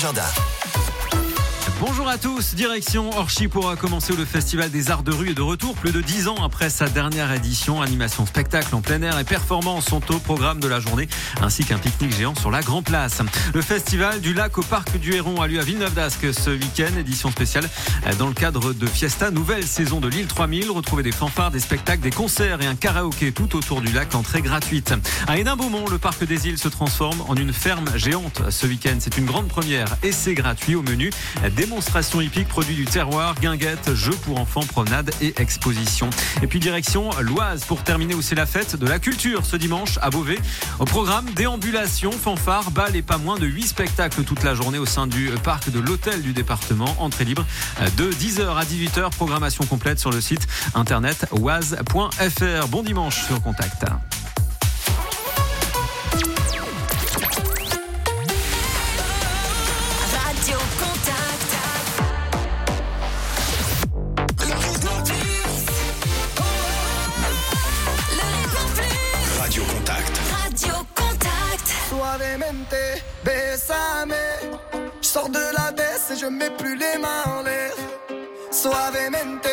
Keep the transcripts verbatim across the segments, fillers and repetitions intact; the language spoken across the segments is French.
l'agenda. Bonjour à tous, direction Orchies pour commencer où le Festival des Arts de Rue est de retour plus de dix ans après sa dernière édition. Animation, spectacle en plein air et performances sont au programme de la journée, ainsi qu'un pique-nique géant sur la Grand Place. Le Festival du Lac au Parc du Héron a lieu à Villeneuve-d'Ascq ce week-end, édition spéciale dans le cadre de Fiesta, nouvelle saison de l'île trois mille. Retrouvez des fanfares, des spectacles, des concerts et un karaoké tout autour du lac, entrée gratuite. À Hénin-Beaumont, le Parc des Îles se transforme en une ferme géante ce week-end. C'est une grande première et c'est gratuit. Au menu, démonstration hippique, produits du terroir, guinguettes, jeux pour enfants, promenades et expositions. Et puis direction l'Oise pour terminer où c'est la fête de la culture ce dimanche à Beauvais. Au programme, déambulation, fanfare, bal et pas moins de huit spectacles toute la journée au sein du parc de l'hôtel du département. Entrée libre de dix heures à dix-huit heures. Programmation complète sur le site internet oise point f r. Bon dimanche sur Contact. Suavemente, bésame. Je sors de la baisse et je mets plus les mains en l'air. Suavemente,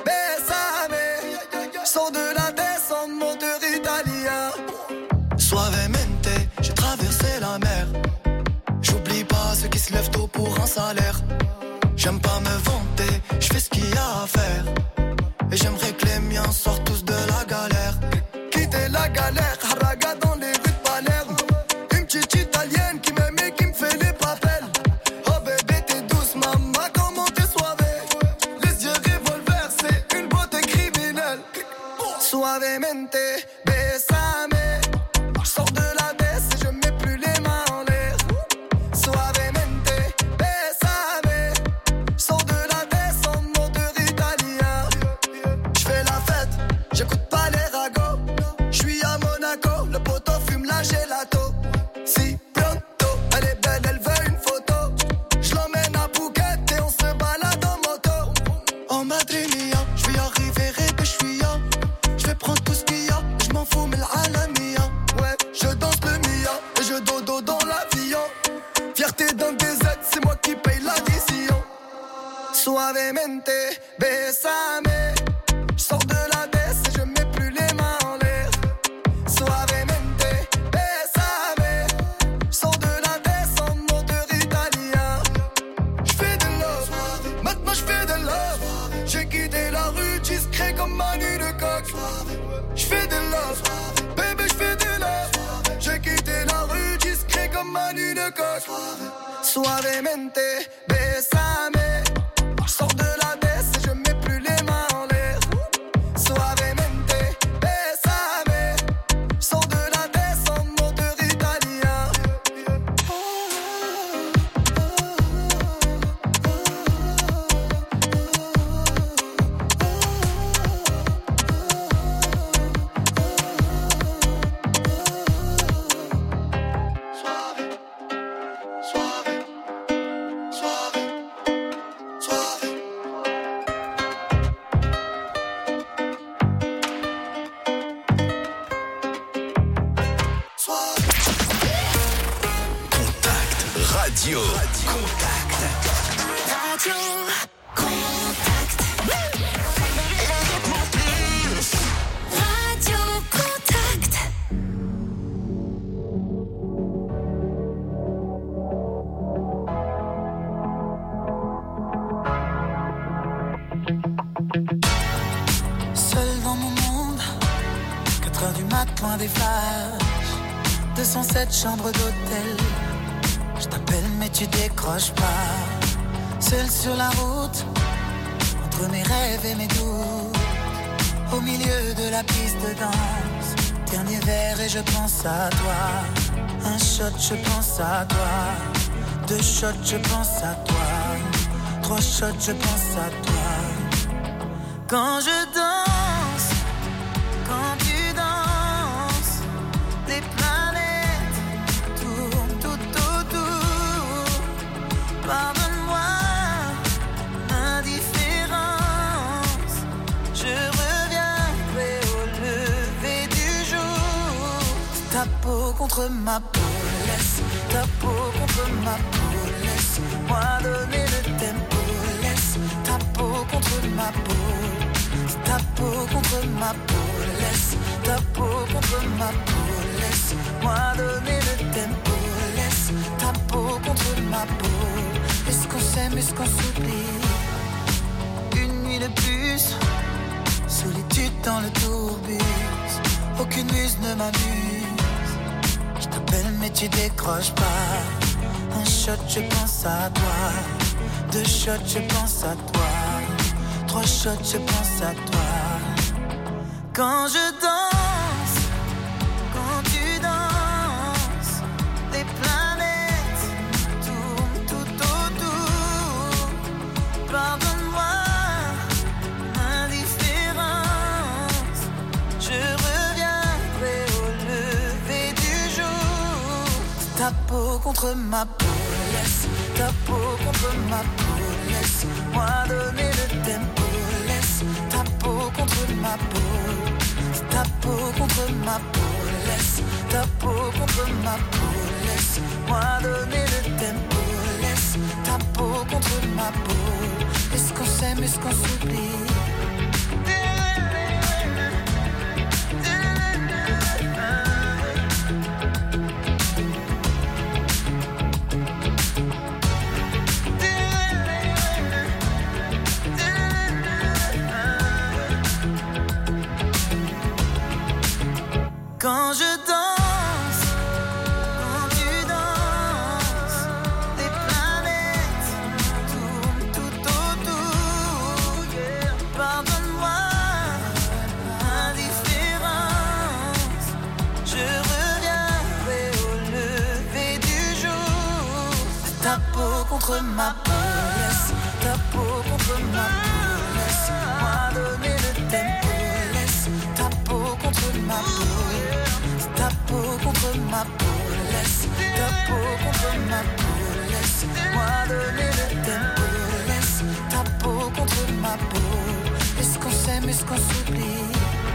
bésame. Je sors de la baisse en moteur italien. Suavemente, j'ai traversé la mer. J'oublie pas ceux qui se lèvent tôt pour un salaire. J'aime pas me vanter, je fais ce qu'il y a à faire. Et j'aimerais que les miens sortent tous de la galère. Quitter la galère, haraga dans les rues de Palerme. Petite italienne qui m'aime et qui me fait les papels. Oh bébé t'es douce maman, comment t'es soivée. Les yeux revolver c'est une beauté criminelle. Suavemente, bésame. Je sors de la baisse et je mets plus les mains en l'air. Suavemente, bésame. Je sors de la baisse en moteur italien. Je fais la fête, j'écoute pas les ragots. Je suis à Monaco, le poteau fume la gelato. Si pronto, elle est belle, elle veut une photo. Je l'emmène à Phuket et on se balade en moto. En Madrid mia, je vais arriver et que je suis ya. Je vais prendre tout ce qu'il y a, je m'en fous mais l'Alamia. Ouais, je danse le Mia et je dodo dans l'avion. Fierté d'un D Z, c'est moi qui paye l'addition. Suavemente, bésame. Je sors de la baisse et je mets plus les mains en l'air. Suavemente, bésame. Je sors de la baisse en moteur italien. Je fais de love, maintenant je fais de love. J'ai quitté la rue discret comme Manu de coq. Je fais de love, bébé je fais de love. J'ai quitté la rue discret comme Manu de coq. Suavemente, bésame. Je sors de la baisse et je mets plus les mains en l'air. Suavemente, bésame. Je sors de la baisse en moteur italien. Suave, suave, suave, suave. Suave. Contact Radio. Contact. Radio Contact. Radio Contact. Seul dans mon monde, quatre heures du mat, loin des flashs, deux cent sept chambres d'hôtel. Je t'appelle mais tu décroches pas. Seul sur la route, entre mes rêves et mes doutes, au milieu de la piste de danse. Dernier verre et je pense à toi. Un shot, je pense à toi. Deux shots, je pense à toi. Trois shots, je pense à toi. Quand je danse, quand tu danses, les planètes tournent tout autour. Pardonne-moi l'indifférence, je reviendrai au lever du jour. Ta peau contre ma peau, laisse ta peau contre ma peau, laisse Laisse-moi donner le tempo. Laisse ta peau contre ma peau. Ta peau contre ma peau. Laisse ta peau contre ma peau. Laisse-moi donner le tempo. Laisse ta peau contre ma peau. Est-ce qu'on s'aime, est-ce qu'on s'oublie? Une nuit de plus, solitude dans le tourbus. Aucune muse ne m'amuse. Je t'appelle mais tu décroches pas. Un shot, je pense à toi. Deux shots, je pense à toi. Trois shots, je pense à toi. Quand je danse, quand tu danses, les planètes tournent tout autour. Pardonne-moi l'indifférence. Je reviendrai au lever du jour. Ta peau contre ma peau. Laisse ta peau contre ma peau. Laisse-moi donner le tempo. Laisse ta peau contre ma peau. Ta peau contre ma peau. Laisse ta peau contre ma peau. Laisse-moi donner le tempo. Laisse ta peau contre ma peau. Est-ce qu'on s'aime, est-ce qu'on s'oublie? Quand je danse, quand tu danses, les planètes tournent tout autour. Yeah. Pardonne-moi l'indifférence. Je reviendrai au lever du jour. Ta peau contre ma peau. Laisse ta peau contre ma peau. Laisse-moi donner le tempo. Laisse ta peau contre ma peau. Ta peau contre ma peau, laisse ta peau contre ma peau, laisse-moi donner le tempo, laisse ta peau contre ma peau. Est-ce qu'on s'aime, est-ce qu'on s'oublie?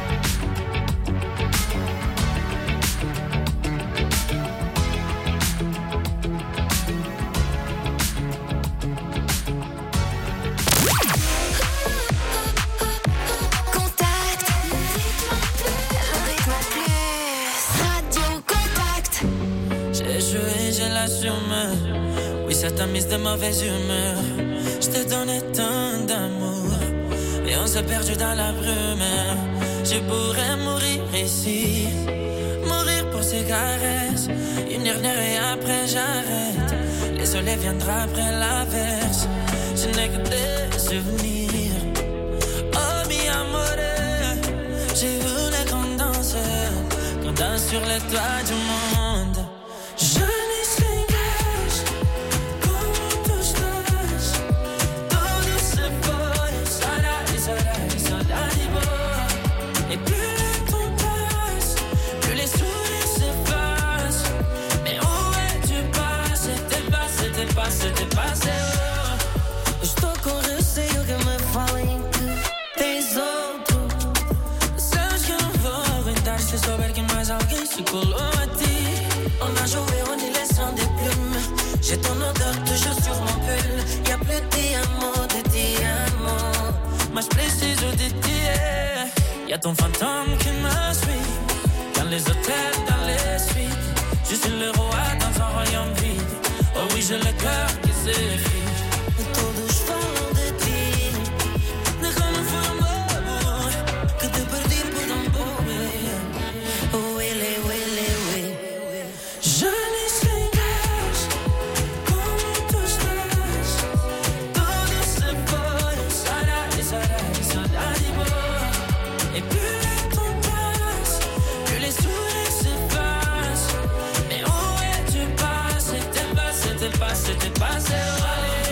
Oui, ça t'a mise de mauvaise humeur. Je te donnais tant d'amour et on s'est perdu dans la brume. Je pourrais mourir ici, mourir pour ces caresses. Une dernière et après j'arrête. Le soleil viendra après l'averse. Je n'ai que des souvenirs. Oh mi amore, j'ai voulu qu'on danse, qu'on danse sur les toits du monde. Je C'était passé, oh. Estou com receio que me falem que tens outro. Sabes que eu não vou aguentar se souber que mais alguém se colou a ti. On a joué en laissant des plumes. J'ai ton odeur toujours sur mon pull. Y'a plus de diamants, de diamants. Mas preciso de ti. Y'a ton fantôme qui me suit. Dans les hôtels, dans les suites. Je suis le roi dans un royaume vide. Oh oui, j'ai le cœur qui s'effrite. Todos falam de ti. De como foi amor que te perdi por tão pouco. Oh, ele, ele, ele. Je ne sais pas como tu estás. Todo se foi, saudade, saudade, saudade boa. Et plus le temps passe, plus les sourires s'effacent. Mais où es-tu passé? C'était pas, c'était passé, allez.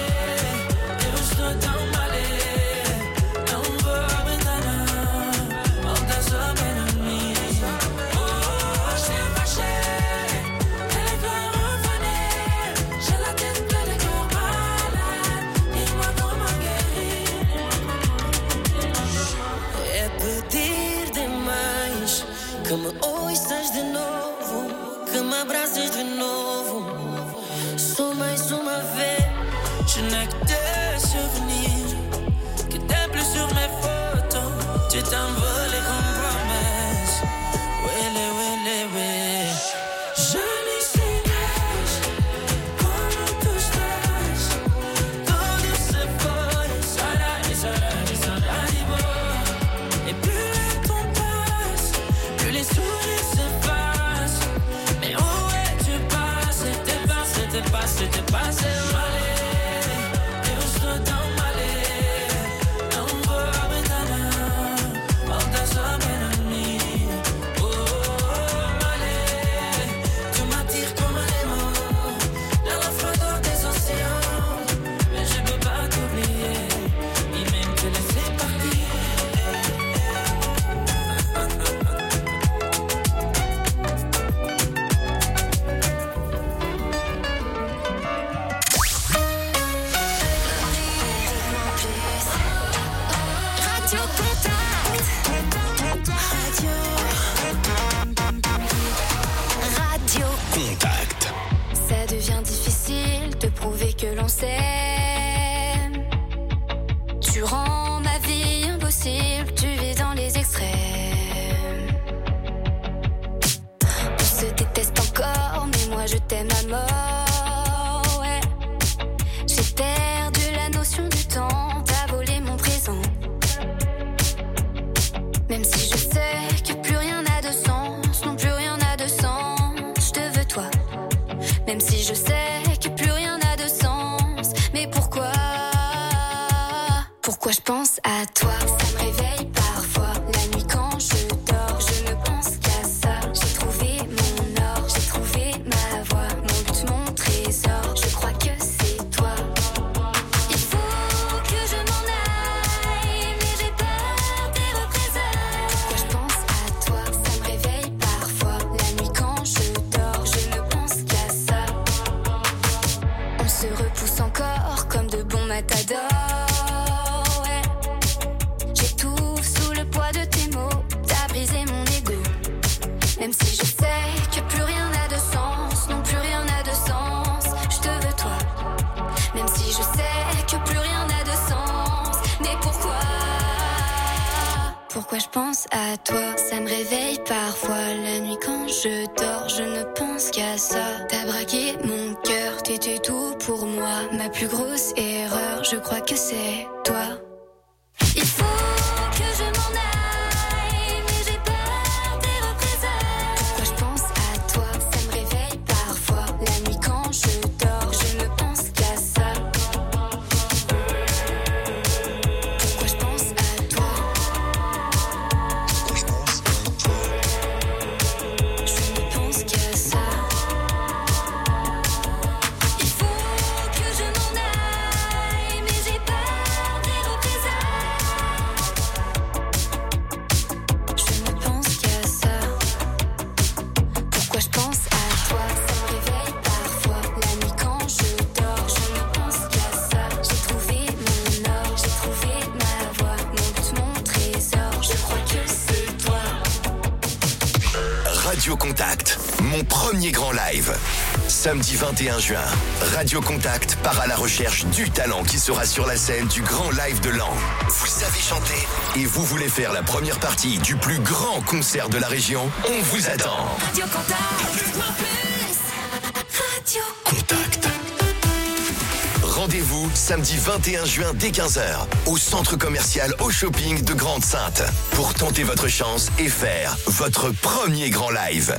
Radio Contact. Radio. Radio Contact. Ça devient difficile de prouver que l'on s'aime. Tu rends ma vie impossible, tu vis dans les extrêmes. On se déteste encore, mais moi je t'aime à mort, ouais. J'ai perdu la notion du temps, t'as volé mon présent. Même si je sais que plus rien n'a de sens, non plus rien n'a de sens, je te veux toi. Même si je sais que plus rien n'a de sens, mais pourquoi? Pourquoi je pense à toi? Ça me réveille parfois, la nuit quand je dors, je ne pense qu'à ça. J'ai trouvé mon or, j'ai trouvé ma voie, mon but, mon trésor, je crois que c'est toi. Il faut que je m'en aille, mais j'ai peur des représailles. Pourquoi je pense à toi? Ça me réveille parfois, la nuit quand je dors, je ne pense qu'à ça. On se repousse encore comme de bons matadors. Même si je sais que plus rien n'a de sens, non plus rien n'a de sens, je te veux toi. Même si je sais que plus rien n'a de sens, mais pourquoi? Pourquoi je pense à toi? Ça me réveille parfois, la nuit quand je dors, je ne pense qu'à ça. T'as braqué mon cœur, t'étais tout pour moi. Ma plus grosse erreur, je crois que c'est toi. Il faut que je m'en aille, mais j'ai peur des représailles. Pourquoi je pense à toi? Ça me réveille parfois, la nuit quand je dors, je ne pense qu'à ça. Pourquoi je pense à toi? Pourquoi je pense à toi? Je ne pense qu'à ça. Il faut que je m'en aille, mais j'ai peur des représailles. Je ne pense qu'à ça. Pourquoi je pense à toi? Ça me réveille parfois, la nuit quand je dors, je ne pense qu'à ça. J'ai trouvé mon or, j'ai trouvé ma voie, mon but, mon trésor, je crois que c'est toi. Radio Contact, mon premier grand live. Samedi vingt et un juin, Radio Contact part à la recherche du talent qui sera sur la scène du grand live de l'an. Vous savez chanter et vous voulez faire la première partie du plus grand concert de la région? On vous attend. Radio Contact. Radio Contact. Rendez-vous samedi vingt et un juin dès quinze heures au centre commercial Au Shopping de Grande-Synthe pour tenter votre chance et faire votre premier grand live.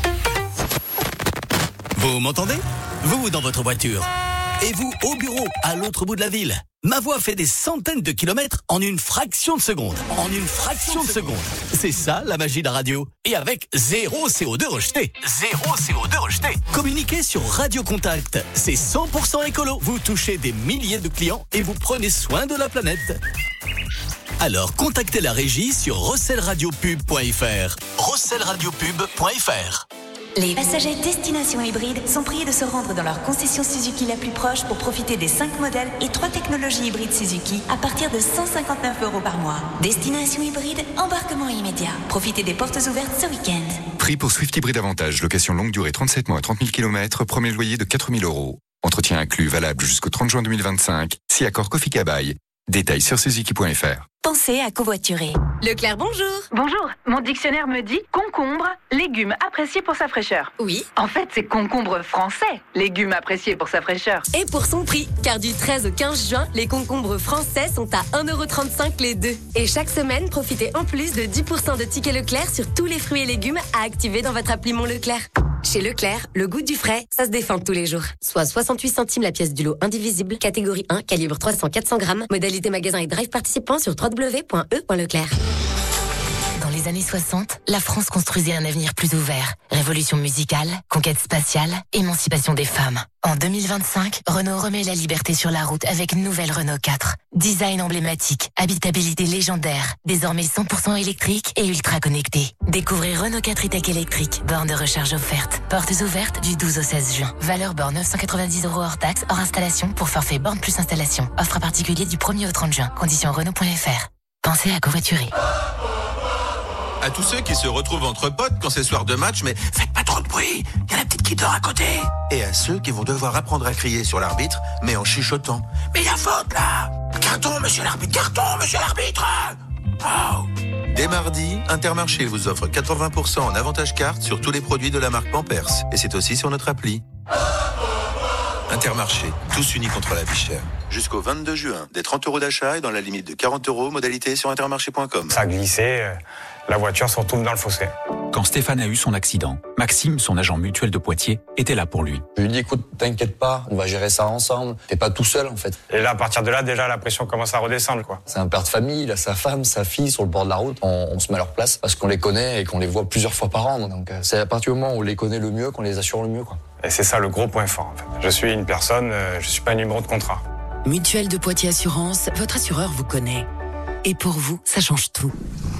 Vous m'entendez? Vous dans votre voiture. Et vous au bureau, à l'autre bout de la ville. Ma voix fait des centaines de kilomètres en une fraction de seconde. En une fraction de seconde. C'est ça la magie de la radio. Et avec zéro C O deux rejeté. Zéro C O deux rejeté. Communiquez sur Radio Contact. C'est cent pour cent écolo. Vous touchez des milliers de clients et vous prenez soin de la planète. Alors contactez la régie sur rossel radio pub point f r. rossel radio pub point f r. Les passagers destination hybride sont priés de se rendre dans leur concession Suzuki la plus proche pour profiter des cinq modèles et trois technologies hybrides Suzuki à partir de cent cinquante-neuf euros par mois. Destination hybride, embarquement immédiat. Profitez des portes ouvertes ce week-end. Prix pour Swift Hybride Avantage. Location longue durée trente-sept mois, trente mille kilomètres. Premier loyer de quatre mille euros. Entretien inclus, valable jusqu'au trente juin deux mille vingt-cinq. Si accord Kofi Kabaï. Détails sur suzuki point f r. Pensez à covoiturer. Leclerc, bonjour. Bonjour, mon dictionnaire me dit concombre, légume apprécié pour sa fraîcheur. Oui. En fait, c'est concombre français, légume apprécié pour sa fraîcheur. Et pour son prix, car du treize au quinze juin, les concombres français sont à un euro trente-cinq les deux. Et chaque semaine, profitez en plus de dix pour cent de tickets Leclerc sur tous les fruits et légumes à activer dans votre appli Mon Leclerc. Chez Leclerc, le goût du frais, ça se défend tous les jours. Soit soixante-huit centimes la pièce du lot indivisible, catégorie un, calibre trois cents à quatre cents grammes, modalité magasin et drive participant sur w w w point e point leclerc. Dans les années soixante, la France construisait un avenir plus ouvert. Révolution musicale, conquête spatiale, émancipation des femmes. En deux mille vingt-cinq, Renault remet la liberté sur la route avec une nouvelle Renault quatre. Design emblématique, habitabilité légendaire, désormais cent pour cent électrique et ultra connecté. Découvrez Renault quatre e-Tech électrique, borne de recharge offerte. Portes ouvertes du douze au seize juin. Valeur borne neuf cent quatre-vingt-dix euros hors taxe, hors installation pour forfait borne plus installation. Offre à particulier du premier au trente juin. Conditions Renault point f r. pensez à covoiturer. À tous ceux qui se retrouvent entre potes quand c'est soir de match, mais faites pas trop de bruit, il y a la petite qui dort à côté. Et à ceux qui vont devoir apprendre à crier sur l'arbitre, mais en chuchotant. Mais il y a faute là. Carton, monsieur l'arbitre, carton, monsieur l'arbitre. Oh. Dès mardi, Intermarché vous offre quatre-vingts pour cent en avantage carte sur tous les produits de la marque Pampers. Et c'est aussi sur notre appli. Intermarché, tous unis contre la vie chère. Jusqu'au vingt-deux juin, des trente euros d'achat et dans la limite de quarante euros, modalité sur intermarché point com. Ça a glissé, la voiture se retrouve dans le fossé. Quand Stéphane a eu son accident, Maxime, son agent mutuel de Poitiers, était là pour lui. Je lui dis, écoute, t'inquiète pas, on va gérer ça ensemble. T'es pas tout seul, en fait. Et là, à partir de là, déjà, la pression commence à redescendre, quoi. C'est un père de famille, il a sa femme, sa fille sur le bord de la route. On, on se met à leur place parce qu'on les connaît et qu'on les voit plusieurs fois par an. Donc, c'est à partir du moment où on les connaît le mieux qu'on les assure le mieux, quoi. Et c'est ça le gros point fort, en fait. Je suis une personne, je suis pas un numéro de contrat. Mutuelle de Poitiers Assurance, votre assureur vous connaît. Et pour vous, ça change tout.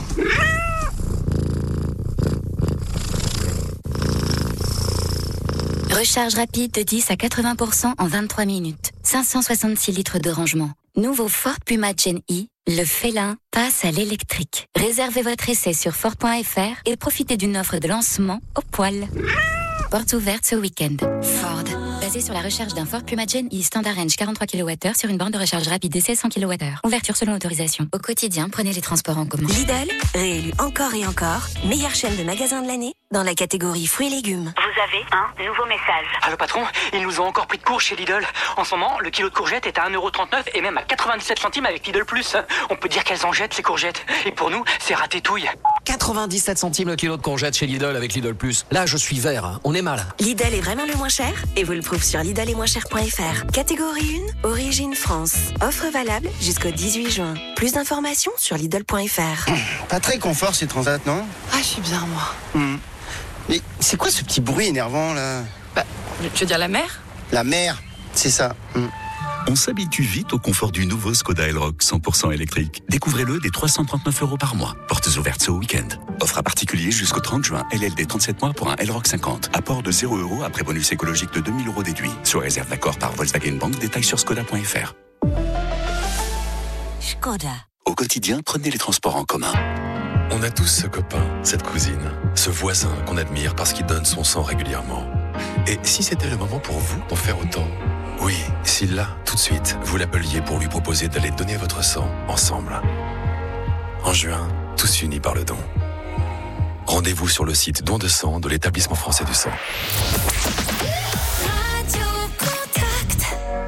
Recharge rapide de dix à quatre-vingts pour cent en vingt-trois minutes. cinq cent soixante-six litres de rangement. Nouveau Ford Puma Gen E, le félin passe à l'électrique. Réservez votre essai sur Ford point F R et profitez d'une offre de lancement au poil. Porte ouverte ce week-end. Ford. Basé sur la recherche d'un Ford Puma Gen E Standard Range quarante-trois kilowattheures sur une borne de recharge rapide d'essai cent kilowattheures. Ouverture selon autorisation. Au quotidien, prenez les transports en commun. Lidl, réélu encore et encore, meilleure chaîne de magasins de l'année dans la catégorie fruits et légumes. Vous avez un nouveau message. Allô patron, ils nous ont encore pris de court chez Lidl. En ce moment, le kilo de courgettes est à un euro trente-neuf et même à quatre-vingt-dix-sept centimes avec Lidl Plus. On peut dire qu'elles en jettent ces courgettes. Et pour nous, c'est ratétouille. quatre-vingt-dix-sept centimes le kilo de courgettes chez Lidl avec Lidl Plus. Là, je suis vert, hein. On est mal. Lidl est vraiment le moins cher et vous le prouve sur lidl et moins cher point f r. Catégorie un, origine France. Offre valable jusqu'au dix-huit juin. Plus d'informations sur lidl point f r. Pas très confort ces transats, non? Ah, je suis bien, moi. Mmh. Mais c'est quoi ce petit bruit énervant, là? Bah, tu veux dire la mer? La mer, c'est ça. Mmh. On s'habitue vite au confort du nouveau Skoda Elroq cent pour cent électrique. Découvrez-le dès trois cent trente-neuf euros par mois. Portes ouvertes ce week-end. Offre à particulier jusqu'au trente juin. L L D trente-sept mois pour un Elroq cinquante. Apport de zéro euros après bonus écologique de deux mille euros déduit. Sur réserve d'accord par Volkswagen Bank. Détails sur skoda point f r. Skoda. Au quotidien, prenez les transports en commun. On a tous ce copain, cette cousine, ce voisin qu'on admire parce qu'il donne son sang régulièrement. Et si c'était le moment pour vous d'en faire autant? Oui, si là, tout de suite, vous l'appeliez pour lui proposer d'aller donner votre sang ensemble. En juin, tous unis par le don. Rendez-vous sur le site don de sang de l'établissement français du sang. Radio Contact.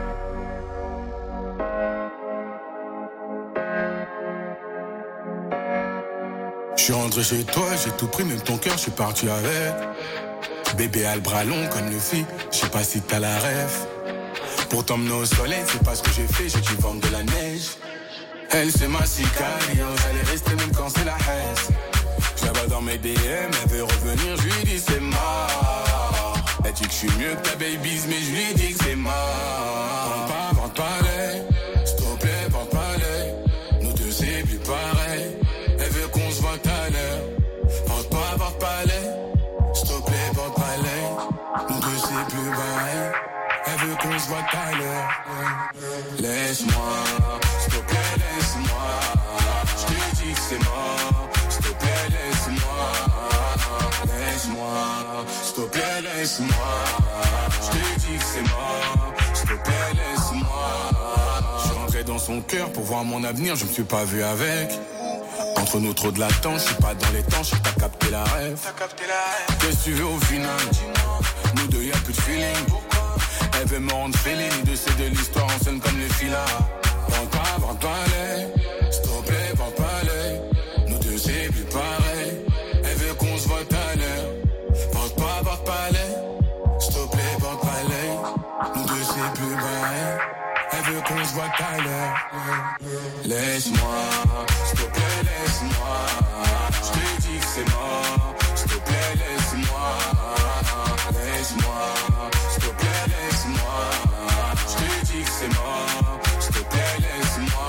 Je suis rentré chez toi, j'ai tout pris, même ton cœur, je suis parti avec. Bébé a le bras long comme le fit, je sais pas si t'as la rêve. Pour t'emmener au soleil, c'est pas ce que j'ai fait, j'ai dû vendre de la neige. Elle c'est ma sicario, j'allais rester même quand c'est la haine. Je la vois dans mes D M, elle veut revenir, je lui dis c'est mort. Elle dit que je suis mieux que ta baby's, mais je lui dis que c'est mort. Vente pas, vente pas l'œil, s'il te plaît, vente pas l'œil. Nous deux c'est plus pareil, elle veut qu'on se voit tout à l'heure. Vente pas, vente pas l'œil, s'il te plaît, vente pas l'œil. Nous deux c'est plus pareil. Elle veut qu'on se voit tout à l'heure. Laisse-moi, s'il te plaît, laisse-moi. Je te dis que c'est mort. S'il te plaît, laisse-moi. Laisse-moi, s'il te plaît, laisse-moi. Je te dis que c'est mort. S'il te plaît, laisse-moi. Je suis rentré dans son cœur pour voir mon avenir. Je me suis pas vu avec. Entre nous trop de latence, je suis pas dans les temps, je t'as capté la rêve. Qu'est-ce que tu veux au final? Nous deux y'a plus de feeling. Elle veut me rendre féline, de c'est de l'histoire en scène comme les filas. Vente pas, vente pas l'œil, s'il te plaît, vente pas l'œil. Nous deux c'est plus pareil, elle veut qu'on se voit tout à l'heure. Vente pas, vente pas l'œil, s'il te plaît, vente pas l'œil. Nous deux c'est plus pareil, elle veut qu'on se voit tout à l'heure. Laisse-moi, s'il te plaît, laisse-moi. Je te dis que c'est mort, s'il te plaît, laisse-moi. Laisse-moi. S'il te plaît, laisse-moi. Je te dis que c'est mort. S'il te plaît, laisse-moi.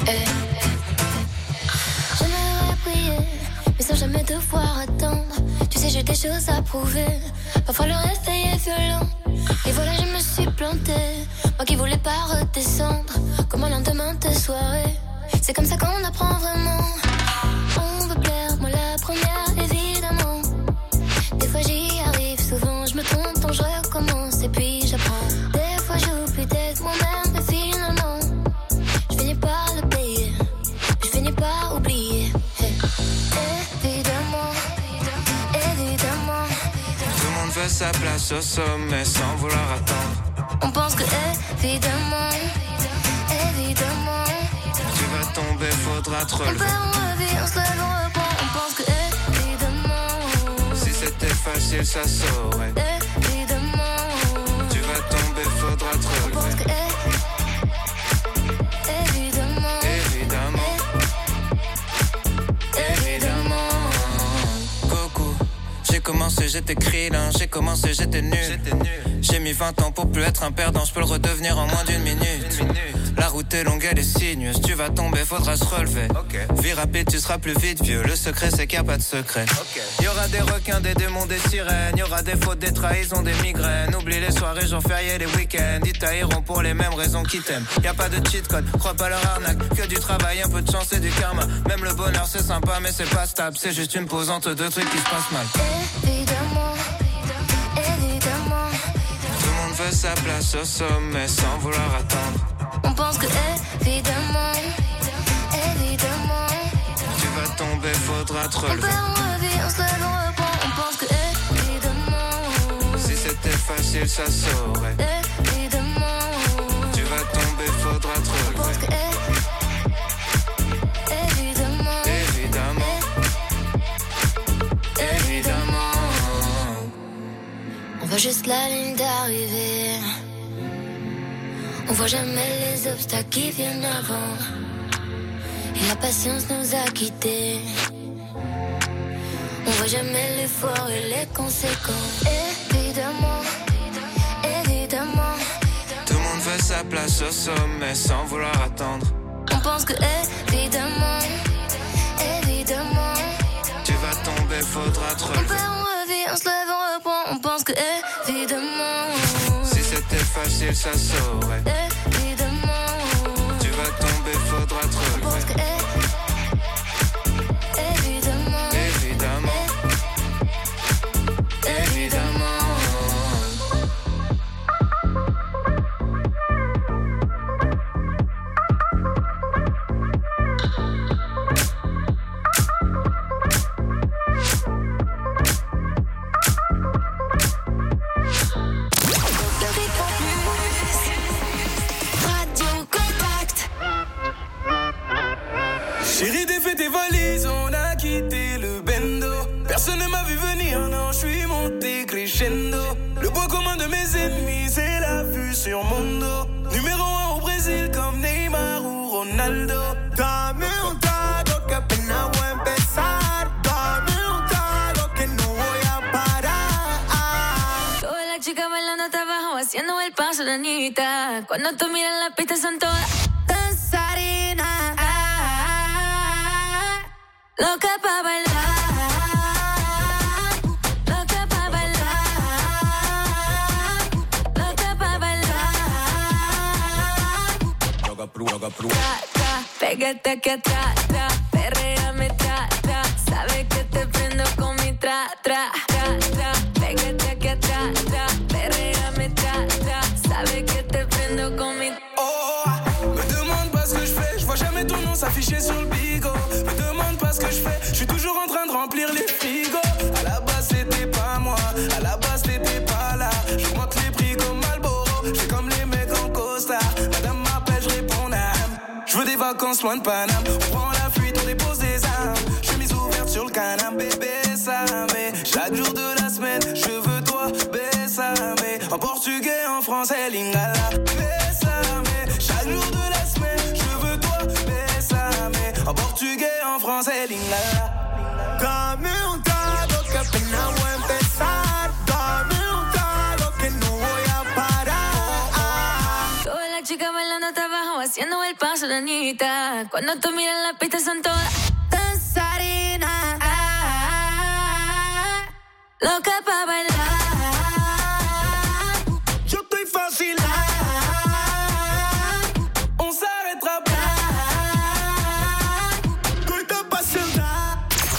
Eh. J'aimerais prier, mais sans jamais devoir attendre. Tu sais, j'ai des choses à prouver. Parfois le réveil est violent. Et voilà, je me suis plantée. Moi qui voulais pas redescendre. Comme un lendemain de soirée. C'est comme ça qu'on apprend vraiment. On veut plaire, moi la première, évidemment. Des fois j'y arrive, souvent je me trompe, donc je recommence et puis j'apprends. Des fois j'oublie d'être moi-même, mais finalement je finis par le payer, je finis par oublier. Hey. Évidemment, évidemment. Tout le monde veut sa place au sommet sans vouloir attendre. On pense que évidemment, évidemment. Tu vas tomber, faudra te On relever. perd, on revit, on se lève, on reprend. On pense que évidemment. Si c'était facile, ça saurait. Évidemment. Tu vas tomber, faudra te On relever. pense que évidemment. Évidemment. Évidemment. Coucou. J'ai commencé, j'étais krillin. J'ai commencé, j'étais nul. J'ai mis vingt ans pour plus être un perdant. Je peux le redevenir en moins d'une minute. La route est longue, elle est sinueuse. Tu vas tomber, faudra se relever. Okay. Vie rapide, tu seras plus vite vieux. Le secret, c'est qu'il n'y a pas de secret. Okay. Y aura des requins, des démons, des sirènes. Y aura des fautes, des trahisons, des migraines. Oublie les soirées, jours fériés, les week-ends. Ils tailleront pour les mêmes raisons qu'ils t'aiment. Y a pas de cheat code, crois pas leur arnaque. Que du travail, un peu de chance et du karma. Même le bonheur, c'est sympa, mais c'est pas stable. C'est juste une pause entre deux trucs qui se passent mal. Évidemment, évidemment. Tout le monde veut sa place au sommet sans vouloir attendre. On pense que évidemment, évidemment. Tu vas tomber, faudra te On relever. perd, on revit, on se lève, on reprend. On pense que évidemment. Si c'était facile, ça saurait. Évidemment. Tu vas tomber, faudra te On pense relever. que évidemment. Évidemment. Évidemment. On voit juste la ligne d'arrivée. On voit jamais les obstacles qui viennent avant. Et la patience nous a quittés. On voit jamais l'effort et les conséquences. Évidemment, évidemment. Tout le monde veut sa place au sommet sans vouloir attendre. On pense que évidemment, évidemment. Tu vas tomber, faudra te On relever. perd, on revit, on se lève, on reprend. On pense que évidemment. Si c'était facile, ça saurait. Évidemment. Tu vas tomber, faudra te On pense que relever. évidemment. Évidemment. Évidemment. Chérie, défais tes valises, on a quitté le bendo. Personne ne m'a vu venir, non, je suis monté crescendo. Le point commun de mes ennemis, c'est la vue sur mon dos. Numéro un au Brésil, comme Neymar ou Ronaldo. Dame un trago que apenas voy a empezar. Dame un trago que no voy a parar. Todas las chicas bailando hasta abajo, haciendo el paso de Anita. Cuando tú miras la pista son todas danzarinas. Loca pa' bailar, loca pa' bailar, loca pa' bailar. Tra, tra, pégate aquí atrás, tra, perréame, tra, tra. Sabes que te prendo con mi tra, tra, tra, tra. Pégate aquí atrás, tra, perréame, tra, tra. Sabes que te prendo con mi... Oh, me demande pas ce que je fais, je vois jamais ton nom s'afficher sur le bigot. Me demande pas ce que je fais, je suis toujours en train de remplir les frigos. À la base c'était pas moi, à la base t'étais pas là. Je monte les prix comme Marlboro, j'ai comme les mecs en costard. Madame m'appelle, je réponds n'am. Je veux des vacances loin de Paname, on prend la fuite, on dépose des armes. Chemise ouverte sur le canapé, bébé ça mais chaque jour de la semaine, je veux toi, bésame. En portugais, en français, lingala. Bésame, chaque jour de la semaine, je veux toi, bésame. En portugais, en français, lingala. Dame un trago que apenas voy a empezar. Dame un trago que no voy a parar. Todas las chicas bailando hasta abajo, haciendo el paso Venezolanitas. Cuando tú miras la pista son todas danzarinas. Ah, ah, ah, loca pa' bailar. Yo estoy fácil. On s'arrêtera pas. Goita pas sentar.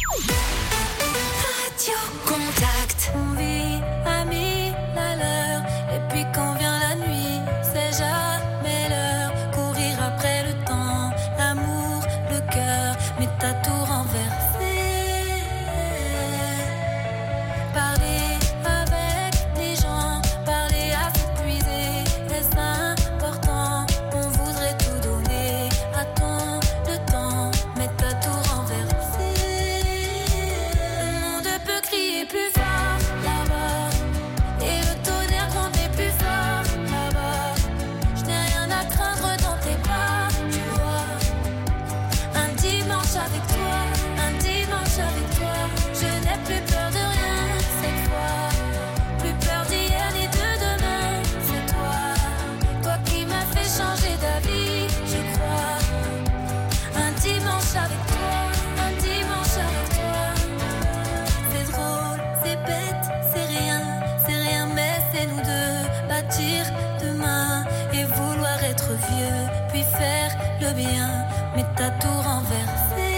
Radio Contact. On vit à mille à l'heure. Et puis quand vient la nuit, c'est jamais l'heure. Courir après le temps, l'amour, le cœur. Mais t'as tout renversé. Parler avec les gens, parler à s'épuiser. Est-ce important? On voudrait tout donner. Attends le temps, mais t'as tout renversé. Le monde peut crier plus fort là-bas. Et le tonnerre gronder plus fort là-bas. Je n'ai rien à craindre dans tes bras, tu vois. Un dimanche avec toi, un dimanche avec toi. Je n'ai plus peur de rien cette fois. Plus peur d'hier ni de demain, c'est toi. Toi qui m'as fait changer d'avis, je crois. Un dimanche avec toi, un dimanche avec toi. C'est drôle, c'est bête, c'est rien, c'est rien, mais c'est nous deux. Bâtir demain et vouloir être vieux, puis faire le bien, mais t'as tout renversé.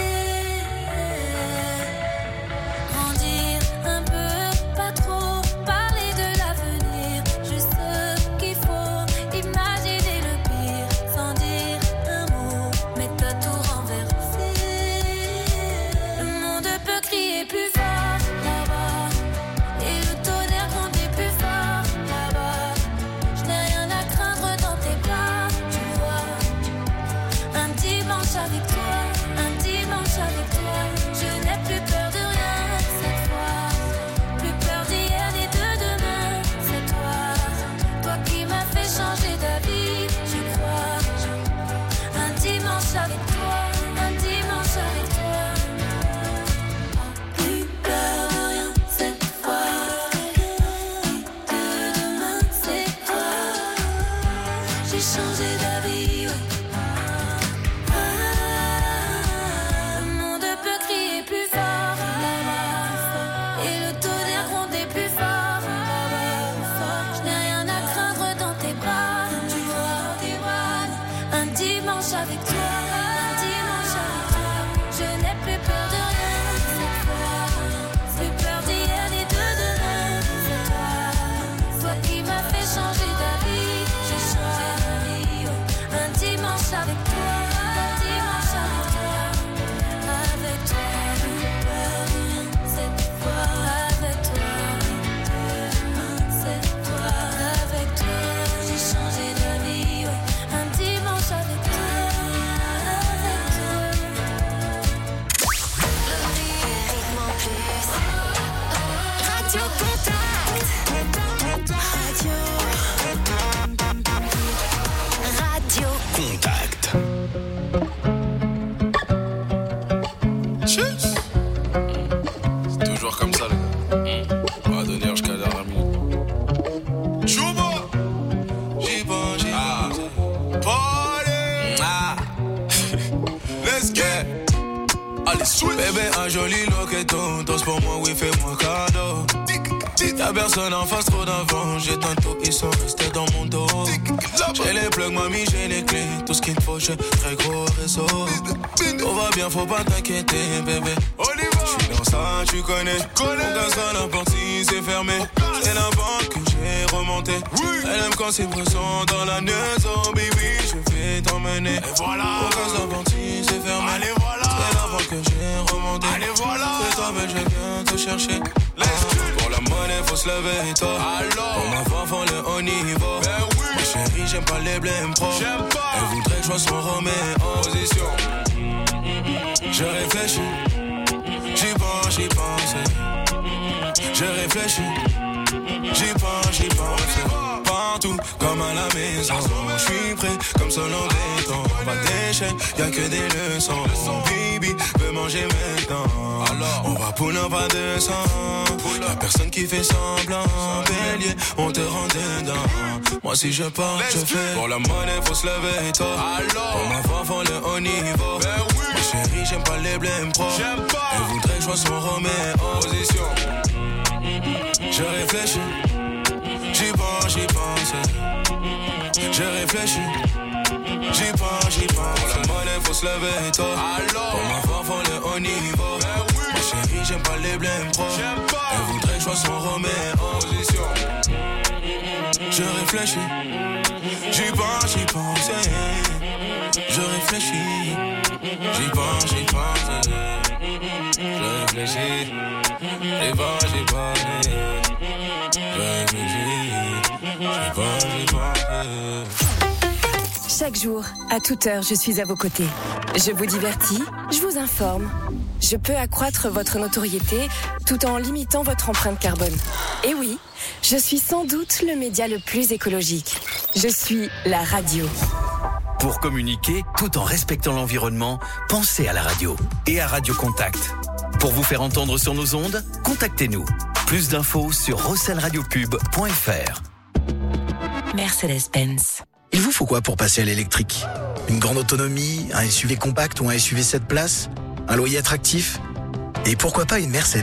Grandir un peu, pas trop, parler de l'avenir, juste ce qu'il faut, imaginer le pire, sans dire un mot, mais t'as tout renversé. Le monde peut crier plus fort là-bas, et le tonnerre grondir plus fort là-bas. Je n'ai rien à craindre dans tes bras, tu vois. Un dimanche avec toi, un dimanche avec toi. Je n'ai plus peur de rien cette fois. Plus peur d'hier ni de demain, c'est toi. Toi qui m'as fait changer d'avis, je crois. Un dimanche avec toi, un dimanche avec toi. Plus peur de rien cette fois. De demain, c'est toi. J'ai changé d'avis, ouais. Ah, le monde peut crier plus fort là-bas. Et le tonnerre gronder plus fort là-bas. Je n'ai rien à craindre dans tes bras, tu vois. Un dimanche avec toi, un dimanche avec toi. Je n'ai plus peur de rien cette fois. Plus peur d'hier ni de demain, c'est toi. Toi qui m'as fait changer d'avis, j'ai changé d'avis, ouais. Un dimanche avec toi, un dimanche avec toi. Avec toi, plus peur de rien cette fois. Avec toi, cette fois. Avec toi, j'ai changé d'avis, ouais. Un dimanche avec toi. Avec toi. Rythme en plus. Radio Contact. Radio. Radio Contact. Cheers. C'est toujours comme ça, les gars. On va donner jusqu'à la dernière minute. Chouba. J'y pense, j'y pense. Party. Ah. Let's get. Allez, switch. Bébé, un joli loqueton. Danse pour moi, oui, fais-moi cadeau. T'as personne en face, trop d'avant. J'ai tantôt, ils sont restés dans mon dos. J'ai les plugs, mamie, j'ai les clés. Tout ce qu'il te faut, j'ai très gros réseau. Tout va bien, faut pas t'inquiéter, bébé. J'suis dans ça, tu connais. Mon gaz à la partie, c'est fermé. C'est la banque que j'ai remonté. Elle aime quand c'est pressant dans la neige. Oh baby, je vais t'emmener. Et voilà. Mon gaz à la partie, c'est fermé. Allez, voilà. C'est la banque que j'ai remonté. Allez, voilà. C'est toi, mais je viens te chercher. Ah, pour la monnaie, faut se lever tôt. Pour ma femme, faut le haut niveau. Ben oui. Ma chérie, j'aime pas les blèmes pro. J'aime pas. Elle voudrait que je sois son Roméo. Position. Je réfléchis. J'y pense, j'y pense. Je réfléchis. J'y pense, j'y pense. Partout, comme à la maison. J'suis prêt, comme seul en béton. Pas d'échec, y'a que des leçons. baby veut manger maintenant. Alors, on va pull up à deux cents. Y'a personne qui fait semblant. Bélier, on te rend dedans. Moi si je pars, je fais. Pour la monnaie, faut se lever tôt. Pour ma voix, faut le haut niveau. Ben oui. Ma chérie, j'aime pas les blèmes pro. J'aime pas. Elle voudrait que je sois son Roméo. Position. Je réfléchis. J'y pense, j'y pense. Je réfléchis. J'y pense, j'y pense. Pour la monnaie, faut se lever tôt. Pour ma voix, faut le haut niveau. Ben oui. Ma chérie, j'aime pas les blèmes pro. J'aime pas. Elle voudrait que je sois son Roméo. Position. Je réfléchis. J'y pense, j'y pense. Je réfléchis. J'y pense, j'y pense. Je réfléchis. J'y pense, j'y pense. Je réfléchis. J'y pense, j'y pense. Chaque jour, à toute heure, je suis à vos côtés. Je vous divertis, je vous informe. Je peux accroître votre notoriété tout en limitant votre empreinte carbone. Et oui, je suis sans doute le média le plus écologique. Je suis la radio. Pour communiquer tout en respectant l'environnement, pensez à la radio et à Radio Contact. Pour vous faire entendre sur nos ondes, contactez-nous. Plus d'infos sur rossel radio pub point f r. Mercedes-Benz. Il vous faut quoi pour passer à l'électrique ? Une grande autonomie, un S U V compact ou un S U V sept places ? Un loyer attractif ? Et pourquoi pas une Mercedes ?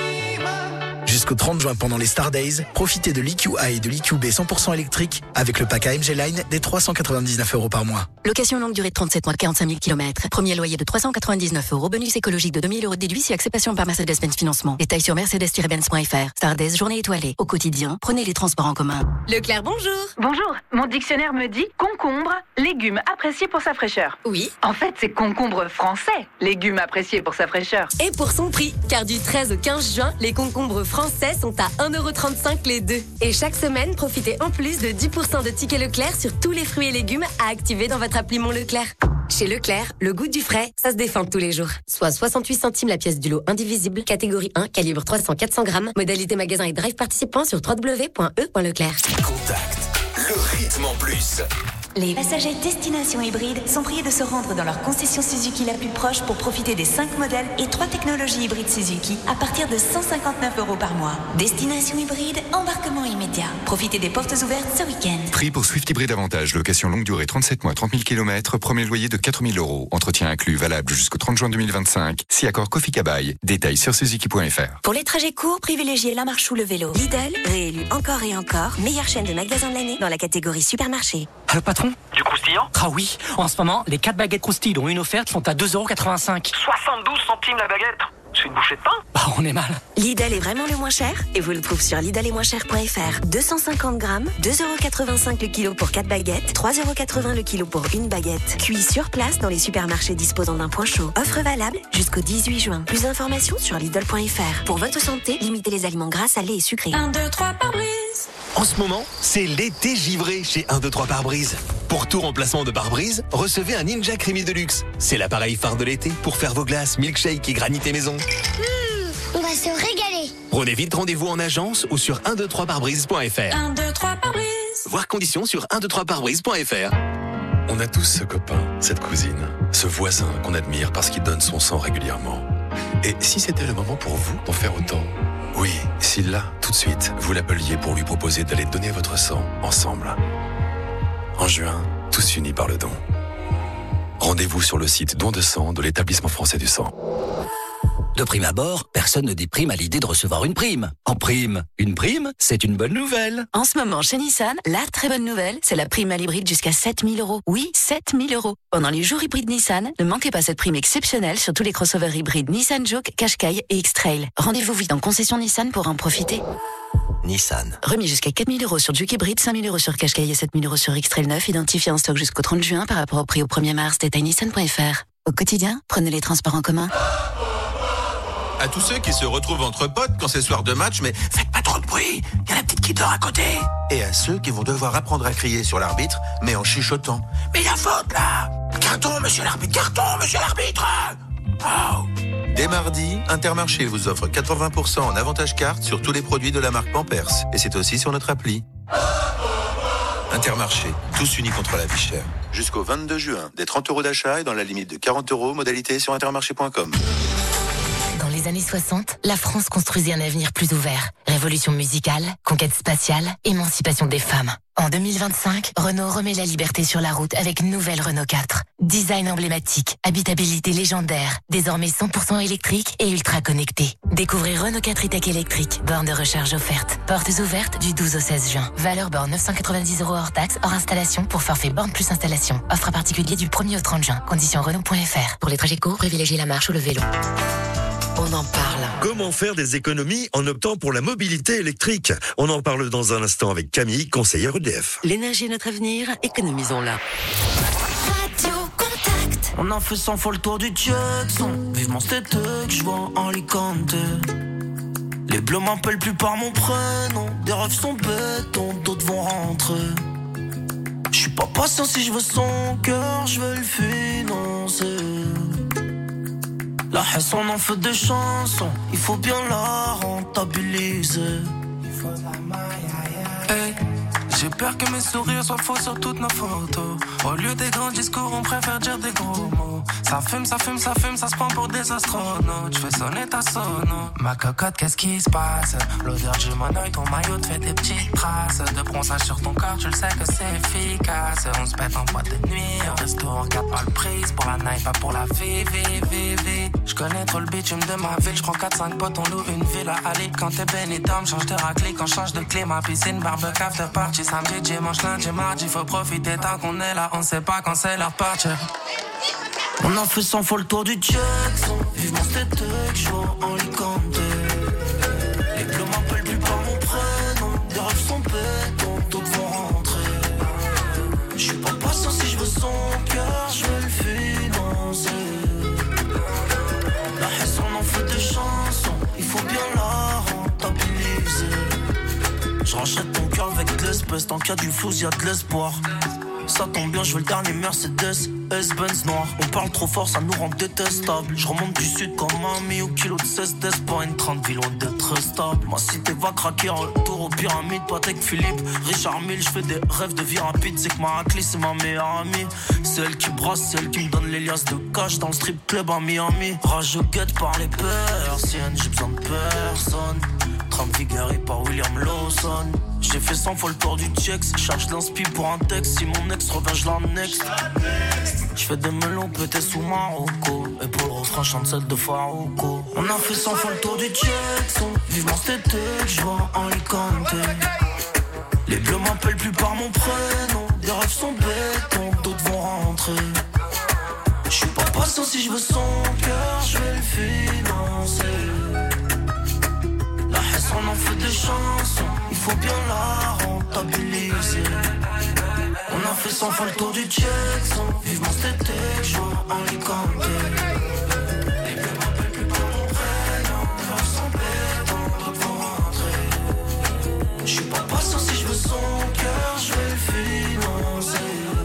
Jusqu'au trente juin pendant les Star Days, profitez de l'E Q A et de l'E Q B cent pour cent électrique avec le pack A M G Line des trois cent quatre-vingt-dix-neuf euros par mois. Location longue durée de trente-sept mois, quarante-cinq mille kilomètres. Premier loyer de trois cent quatre-vingt-dix-neuf euros. Bonus écologique de deux mille euros déduit si acceptation par Mercedes-Benz Financement. Détails sur mercedes tiret benz point f r. Star Days, journée étoilée. Au quotidien, prenez les transports en commun. Leclerc, bonjour. Bonjour, mon dictionnaire me dit concombre, légume apprécié pour sa fraîcheur. Oui. En fait, c'est concombre français, légume apprécié pour sa fraîcheur. Et pour son prix, car du treize au quinze juin, les concombres français sont à un euro trente-cinq les deux. Et chaque semaine, profitez en plus de dix pour cent de tickets Leclerc sur tous les fruits et légumes à activer dans votre appli Mon Leclerc. Chez Leclerc, le goût du frais, ça se défend tous les jours. Soit soixante-huit centimes la pièce du lot indivisible, catégorie un, calibre trois cents à quatre cents grammes, modalité magasin et drive participant sur w w w point e point leclerc. Contact, le rythme en plus. Les passagers destination hybride sont priés de se rendre dans leur concession Suzuki la plus proche pour profiter des cinq modèles et trois technologies hybrides Suzuki à partir de cent cinquante-neuf euros par mois. Destination hybride, embarquement immédiat. Profitez des portes ouvertes ce week-end. Prix pour Swift Hybride Avantage, location longue durée trente-sept mois, trente mille kilomètres, premier loyer de quatre mille euros. Entretien inclus, valable jusqu'au trente juin deux mille vingt-cinq. Si accord Kofi Kabaï. Détails sur suzuki point f r. Pour les trajets courts, privilégiez la marche ou le vélo. Lidl, réélu encore et encore, meilleure chaîne de magasins de l'année dans la catégorie supermarché. Allô patron ? Du croustillant ? Ah oui, en ce moment, les quatre baguettes croustilles dont une offerte sont à deux euros quatre-vingt-cinq. soixante-douze centimes la baguette. C'est une bouchée de pain ? Bah on est mal. Lidl est vraiment le moins cher et vous le trouvez sur lidl et moins cher point f r. deux cent cinquante grammes, deux euros quatre-vingt-cinq le kilo pour quatre baguettes, trois euros quatre-vingts le kilo pour une baguette. Cuit sur place dans les supermarchés disposant d'un point chaud. Offre valable jusqu'au dix-huit juin. Plus d'informations sur lidl point f r. Pour votre santé, limitez les aliments gras, salés et sucrés. un, deux, trois par brise. En ce moment, c'est l'été givré chez un, deux, trois pare-brise. Pour tout remplacement de pare-brise, recevez un Ninja Creamy Deluxe. C'est l'appareil phare de l'été pour faire vos glaces, milkshake et granité maison. Mmh, on va se régaler. Prenez vite rendez-vous en agence ou sur un deux trois pare-brise point f r. un, deux, trois par brise. Voir conditions sur un deux trois pare-brise point f r. On a tous ce copain, cette cousine, ce voisin qu'on admire parce qu'il donne son sang régulièrement. Et si c'était le moment pour vous d'en faire autant ? Oui, si là, tout de suite, vous l'appeliez pour lui proposer d'aller donner votre sang ensemble. En juin, tous unis par le don. Rendez-vous sur le site Don de sang de l'Établissement français du sang. De prime abord, personne ne déprime à l'idée de recevoir une prime. En prime, une prime, c'est une bonne nouvelle. En ce moment, chez Nissan, la très bonne nouvelle, c'est la prime à l'hybride jusqu'à sept mille euros. Oui, sept mille euros. Pendant les jours hybrides Nissan, ne manquez pas cette prime exceptionnelle sur tous les crossovers hybrides Nissan Juke, Qashqai et X-Trail. Rendez-vous vite en concession Nissan pour en profiter. Nissan. Remis jusqu'à quatre mille euros sur Juke hybride, cinq mille euros sur Qashqai et sept mille euros sur X-Trail neuf, identifié en stock jusqu'au trente juin par rapport au prix au premier mars. Détail nissan point f r. Au quotidien, prenez les transports en commun. À tous ceux qui se retrouvent entre potes quand c'est soir de match, mais faites pas trop de bruit, il y a la petite qui dort à côté. Et à ceux qui vont devoir apprendre à crier sur l'arbitre, mais en chuchotant. Mais il y a faute là. Carton, monsieur l'arbitre, carton, monsieur l'arbitre. Oh. Dès mardi, Intermarché vous offre quatre-vingts pour cent en avantage carte sur tous les produits de la marque Pampers. Et c'est aussi sur notre appli. Intermarché, tous unis contre la vie chère. Jusqu'au vingt-deux juin, des trente euros d'achat et dans la limite de quarante euros, modalité sur intermarché point com. Dans les années soixante, la France construisait un avenir plus ouvert. Révolution musicale, conquête spatiale, émancipation des femmes. En deux mille vingt-cinq, Renault remet la liberté sur la route avec une nouvelle Renault quatre. Design emblématique, habitabilité légendaire, désormais cent pour cent électrique et ultra connecté. Découvrez Renault quatre e-tech électrique, borne de recharge offerte. Portes ouvertes du douze au seize juin. Valeur borne neuf cent quatre-vingt-dix euros hors taxe, hors installation pour forfait borne plus installation. Offre à particulier du premier au trente juin. Conditions Renault point F R. Pour les trajets courts, privilégiez la marche ou le vélo. On en parle. Comment faire des économies en optant pour la mobilité électrique? On en parle dans un instant avec Camille, conseillère E D F. L'énergie est notre avenir, économisons-la. Radio Contact. On en fait sans fois le tour du Jackson. Vivement cet été que je vois en Alicante. Les bleus m'appellent plus par mon prénom. Des rêves sont béton, d'autres vont rentrer. Je suis pas patient si je veux son cœur, je veux le financer. La haine, on en fait des chansons, il faut bien la rentabiliser. Hey, j'ai peur que mes sourires soient faux sur toutes nos photos. Au lieu des grands discours, on préfère dire des gros mots. Ça fume, ça fume, ça fume, ça se prend pour des astronautes. Je fais sonner ta sono. Ma cocotte, qu'est-ce qui se passe? L'odeur du monoeil, ton maillot te fait des petites traces de bronzage sur ton corps, tu le sais que c'est efficace. On se pète en boîte de nuit, au resto, on regarde pas le prise. Pour la night, pas pour la vie, vie, vie, vie. Je connais trop le bitume de ma ville, je prends quatre cinq potes, on loue une ville à aller. Quand t'es bénédame, change de raclée, quand change de clé, ma piscine, barbecue, after party. Samedi, dimanche, lundi, mardi, faut profiter tant qu'on est là, on sait pas quand c'est leur partir. On en fait sans fois le tour du Jackson. Vivement cet été que je vois en Alicante. Les bleus m'appellent plus par mon prénom. Des rêves sont béton, d'autres vont rentrer. Je suis pas patient si je veux son cœur, je veux le financer. La haine, on en fait des chansons, il faut bien la rentabiliser. Je rachète ton cœur avec de l'espèce, tant qu'il y a du flou, y'a de l'espoir. Ça tombe bien, je veux le dernier Mercedes S-Benz noir. On parle trop fort, ça nous rend détestables. Je remonte du sud comme mamie au kilo de seize d'espoir. Une trente villes loin d'être stable. Ma cité va craquer, retour aux pyramides. Patek Philippe, Richard Mille. Je fais des rêves de vie rapide. C'est que ma raclée, c'est ma meilleure amie. C'est elle qui brasse, c'est elle qui me donne les liasses de cash dans le strip club à Miami. Rage au guette par les persiennes, j'ai besoin de personne. Trump Figuerie par William Lawson. J'ai fait cent fois le tour du Tchex. Charge d'inspi pour un texte. Si mon ex revient, je l'annexe. J'fais des melons pétés sous Marocco. Et pour le refrain, chante celle de Farouko. On a fait cent fois le tour du Jackson. Vivement cet été que je vois en Alicante. Les bleus m'appellent plus par mon prénom. Des rêves sont béton, d'autres vont rentrer. J'suis pas patient si je veux son cœur, je vais le financer. La haine, on en fait des chansons, il faut bien la rentabiliser. On a fait cent fois le tour du Jackson. Vivement cet été, je vois en Alicante. Les bleus m'appellent plus par mon prénom. Des rêves sont béton, d'autres vont rentrer. J'suis pas patient si je veux son cœur, je vais le financer.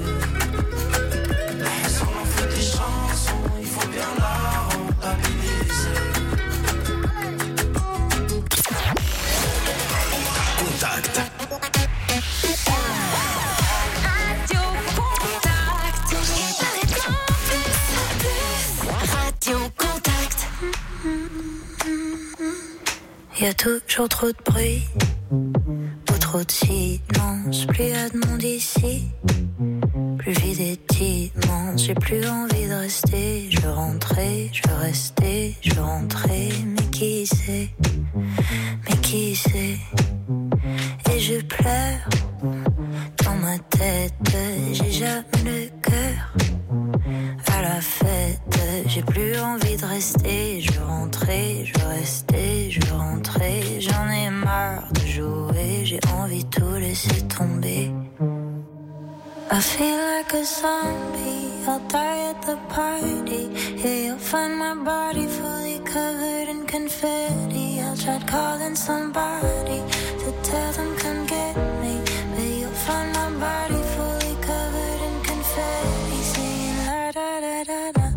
La haine, on en fait des chansons, il faut bien la rentabiliser. Contact. Y'a toujours trop de bruit, ou trop de silence. Plus y'a de monde ici, plus vide est immense. J'ai plus envie de rester, je veux rentrer, je veux rester, je veux rentrer. Mais qui sait, mais qui sait. Et je pleure dans ma tête, j'ai jamais le cœur à la fête. J'ai plus envie de rester, je veux rentrer, je veux rester, je veux rentrer. J'en ai marre de jouer, j'ai envie de tout laisser tomber. I feel like a zombie, I'll die at the party. Yeah, you'll find my body fully covered in confetti. I'll try calling somebody to tell them come get me, but you'll find my body fully covered in confetti. Singing la da da da da.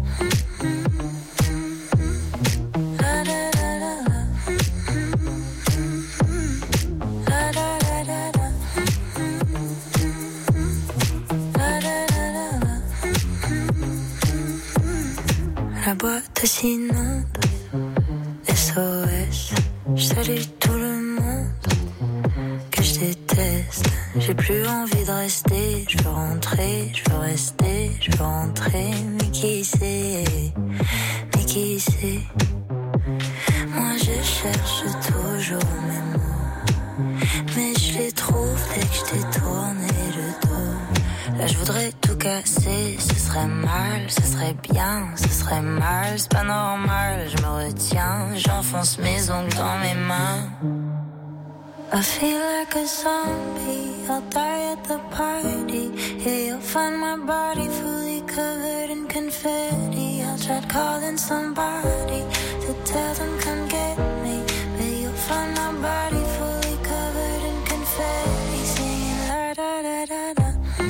La boîte s'inonde. S O S. Je salue tout le monde que je déteste. J'ai plus envie de rester. Je veux rentrer, je veux rester, je veux rentrer. Mais qui sait, mais qui sait. Moi je cherche toujours mes mots, mais je les trouve dès que je t'ai tourné le dos. Là je voudrais tout casser, ce serait mal, ce serait bien, ce serait mal. C'est pas normal, je me retiens, j'enfonce mes ongles dans mes mains. I feel like a zombie, I'll die at the party. Yeah, you'll find my body fully covered in confetti. I'll try calling somebody to tell them come get me. But you'll find my body fully covered in confetti. Singing la da da da da.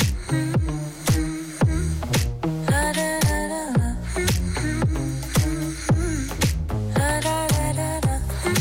La da da da da. La da da da da.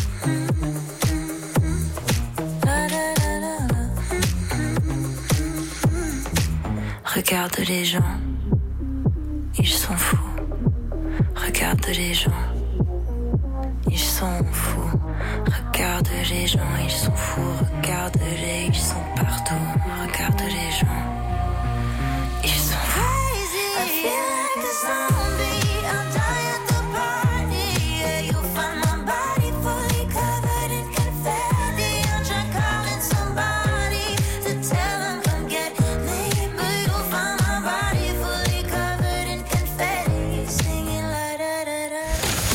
Regarde les gens, ils sont fous. Regarde les gens, ils sont fous. Regarde les gens, ils sont fous. Regarde-les, ils sont partout. Regarde les gens, ils sont fous. I feel like a zombie, I'll die at the party. Yeah, you'll find my body fully covered in confetti. I'm trying calling somebody to tell them come get me, but you'll find my body fully covered in confetti, singing la da da da.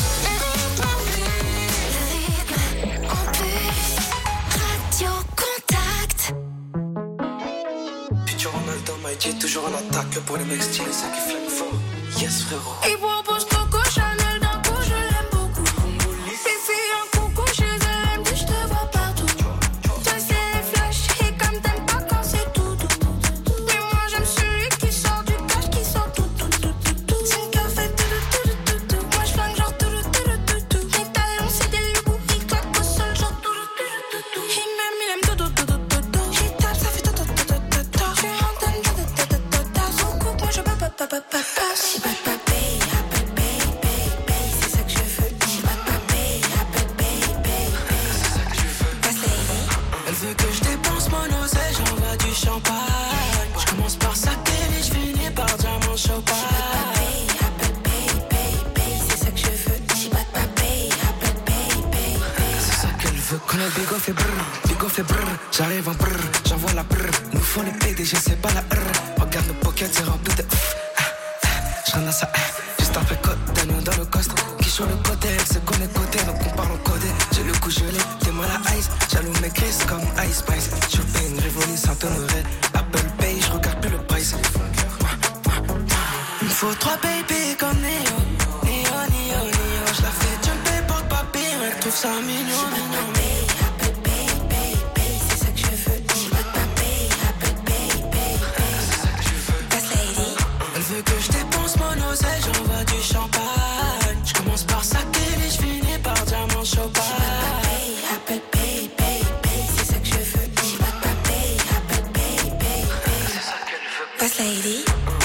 Radio Contact. Futur Ronaldo, Mikey, toujours en attaque pour les mecs stylés, ça qui flingue fort. Yes frérot. Il propose Coco Chanel d'un coup, je l'aime beaucoup. Les filles en coucou chez elles, elles me disent je te vois partout. Toi c'est les flashs et comme t'aimes pas quand c'est tout tout tout. Mais moi j'aime celui qui sort du cash, qui sort tout tout tout tout tout. C'est une café tout tout tout tout tout. Moi je flingue genre tout tout tout tout tout. Mes talons c'est des loups, ils claquent au sol genre tout tout tout tout. Il m'aime, il aime tout tout tout tout tout. J'y tape, ça fait tout tout tout tout tout. Je suis en train de tout tout tout tout tout. Son coupe, moi je peux pas pas pas pas pas. Si pas pas paye, appelle paye, paye, paye, c'est ça que je veux. Si pas pas paye, appelle paye, paye, paye, c'est ça que je veux. Passe lady. Elle veut que je dépense mon oseille, j'envoie du champagne. Je commence par saquer et je finis par diamant champagne. Paye, appelle paye, paye, paye, c'est ça que je veux. Si pas pas paye, appelle paye, paye, paye. C'est ça qu'elle veut. Quand le bigo fait brrr, bigo fait brrr. J'arrive en brrr, j'envoie la brrr. Nous font les P D G, c'est pas la R. Regarde nos pockets, c'est rempli de ouf. Je ramasse ça, juste après côte, Daniel dans le coste. Qui sur le côté, elle se connaît côté, donc on parle en codé. J'ai le coup gelé, t'es mal à ice. Jaloux mes crises comme Ice Spice. Shopping, Rivoli, Saint-Honoré. Apple Pay, je regarde plus le price. Il me faut trois baby comme Neo. Neo, Neo, Neo. Je la fais jumper, porte papier, elle trouve ça mignon, mignon. Appelle paye, paye, paye, c'est ça que je veux. Si pas pas paye, appelle paye, paye, paye, c'est ça que je veux. Passe lady. Elle veut que je dépense mon oseille, j'envoie du champagne. Je commence par saquer et je finis par diamant champagne. Appelle paye, paye, paye, c'est ça que je veux. Si pas pas paye, appelle paye, paye, paye, c'est ça qu'elle veut. Passe lady.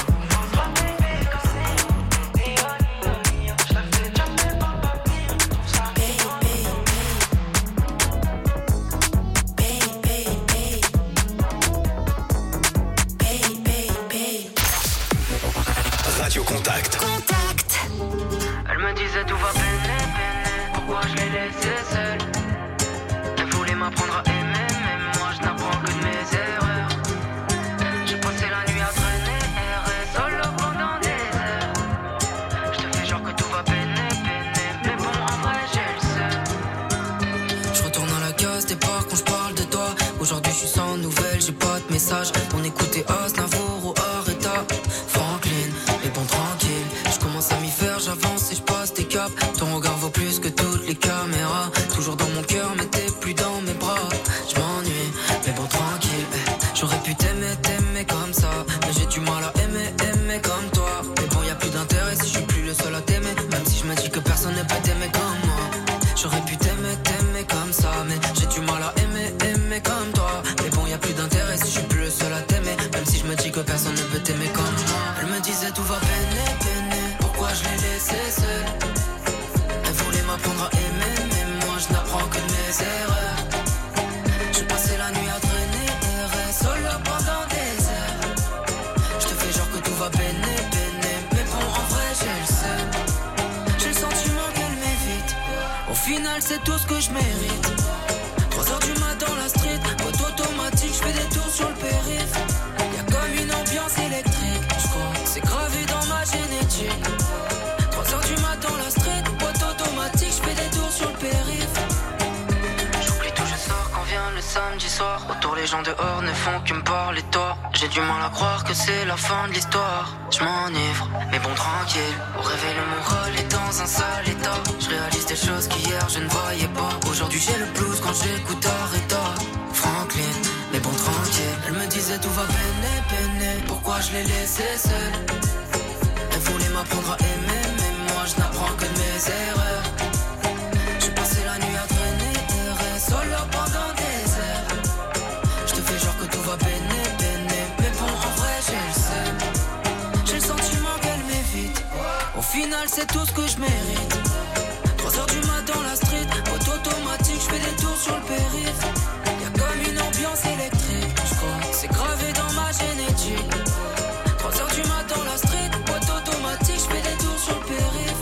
Radio Contact. Contact. Elle me disait tout va peiner, peiner. Pourquoi je l'ai laissée seule? Elle voulait m'apprendre à aimer, mais moi je n'apprends que de mes erreurs. J'ai passé la nuit à traîner, errer solo pendant des heures. Je te fais genre que tout va peiner, peiner. Mais bon, en vrai, j'ai le seum. Je retourne à la case départ quand je parle de toi. Aujourd'hui je suis sans nouvelles, j'ai pas de message. On écoutait Aznavour ou Arrêta, Franklin, mais bon tranquille. Je commence à m'y faire, j'avance et je passe des caps. Ton regard vaut plus que toutes les caméras. Toujours dans mon cœur mais t'es plus dans mes bras. Je m'ennuie, mais bon tranquille. J'aurais pu t'aimer, t'aimer comme ça, mais j'ai du mal à aimer, aimer comme toi. Mais bon y a plus d'intérêt si je suis plus le seul à t'aimer. Même si je me dis que personne ne peut t'aimer comme moi. J'aurais pu t'aimer, t'aimer comme ça, mais j'ai du mal à aimer, aimer comme toi. Mais bon y a plus d'intérêt si je suis plus le seul à t'aimer. Même si je me dis que personne ne peut t'aimer comme moi. Elle me disait tout va peiner, peiner. Pourquoi je l'ai laissé laisser seul. Elle voulait m'apprendre à aimer, mais moi je n'apprends que de mes erreurs. J'ai passé la nuit à traîner, errer solo pendant des heures. Je te fais genre que tout va peiner, peiner, mais bon en vrai j'ai le seum. J'ai le sentiment qu'elle m'évite, au final c'est tout ce que je mérite. Trois heures du mat dans la street, boîte automatique, je fais des tours sur le périph'. Y'a comme une ambiance électrique, je crois que c'est gravé dans ma génétique. Trois heures du mat dans la street, boîte automatique, je fais des tours sur le périph'. J'oublie tout, je sors quand vient le samedi soir. Autour les gens dehors ne font que me parler de toi. J'ai du mal à croire que c'est la fin de l'histoire. Je m'enivre, mais bon tranquille. Au réveil le moral est dans un sale état. Je réalise des choses qu'hier je ne voyais pas. Aujourd'hui j'ai le blues quand j'écoute Aretha Franklin, mais bon tranquille. Elle me disait tout va peine, peine. Pourquoi je l'ai laissée seule? Elle voulait m'apprendre à aimer, mais moi je n'apprends que de mes erreurs. J'ai passé la nuit à traîner, errer solo pendant des heures. Je te fais genre que tout va peine, peine. Mais bon en vrai j'ai le seum. J'ai le sentiment qu'elle m'évite, au final c'est tout ce que je mérite. Trois heures du mat dans la street, boîte automatique, je fais des tours sur le périph'. Y'a comme une ambiance électrique, je crois que c'est gravé dans ma génétique. Trois heures du mat dans la street, boîte automatique, je fais des tours sur le périph'.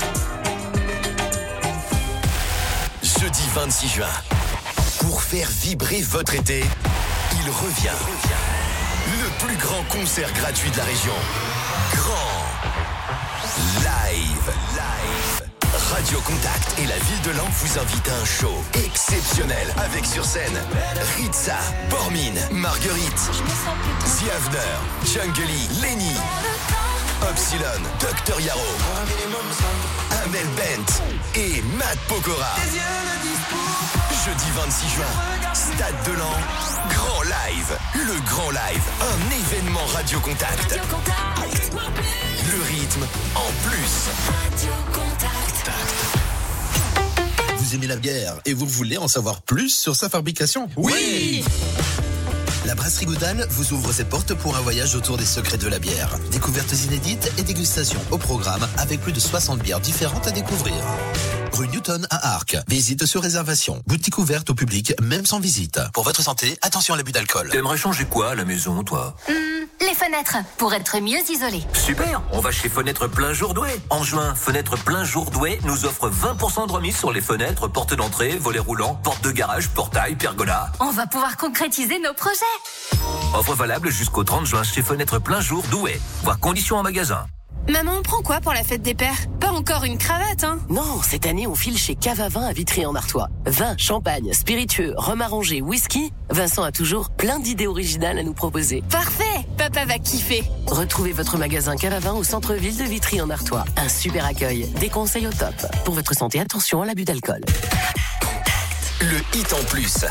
Jeudi vingt-six juin, pour faire vibrer votre été, il revient. Le plus grand concert gratuit de la région. Grand Live. Live. Radio Contact et la ville de Laon vous invitent à un show exceptionnel avec sur scène Ritza, Pormine, Marguerite, The Avener, Jungly, Lenny, Upsilon, Docteur Yaro, Amel Bent et Matt Pokora. Jeudi vingt-six juin, Stade de Laon, Grand Live. Le Grand Live, un événement Radio Contact. Radio Contact. Le rythme en plus. Radio Contact. Vous aimez la bière et vous voulez en savoir plus sur sa fabrication? Oui, oui. La Brasserie Goudal vous ouvre ses portes pour un voyage autour des secrets de la bière. Découvertes inédites et dégustations au programme avec plus de soixante bières différentes à découvrir. Rue Newton à Arques. Visite sur réservation. Boutique ouverte au public, même sans visite. Pour votre santé, attention à l'abus d'alcool. T'aimerais changer quoi à la maison, toi? Mmh, les fenêtres, pour être mieux isolées. Super, on va chez Fenêtres Plein Jour Douai. En juin, Fenêtres Plein Jour Douai nous offre vingt pour cent de remise sur les fenêtres, portes d'entrée, volets roulants, portes de garage, portail, pergola. On va pouvoir concrétiser nos projets. Offre valable jusqu'au trente juin chez Fenêtres Plein Jour Douai. Voir conditions en magasin. Maman, on prend quoi pour la fête des pères? Pas encore une cravate, hein? Non, cette année, on file chez Cave à Vin à Vitry-en-Artois. Vin, champagne, spiritueux, rhum arrangé, whisky. Vincent a toujours plein d'idées originales à nous proposer. Parfait! Papa va kiffer. Retrouvez votre magasin Cave à Vin au centre-ville de Vitry-en-Artois. Un super accueil, des conseils au top. Pour votre santé, attention à l'abus d'alcool. Le hit en plus.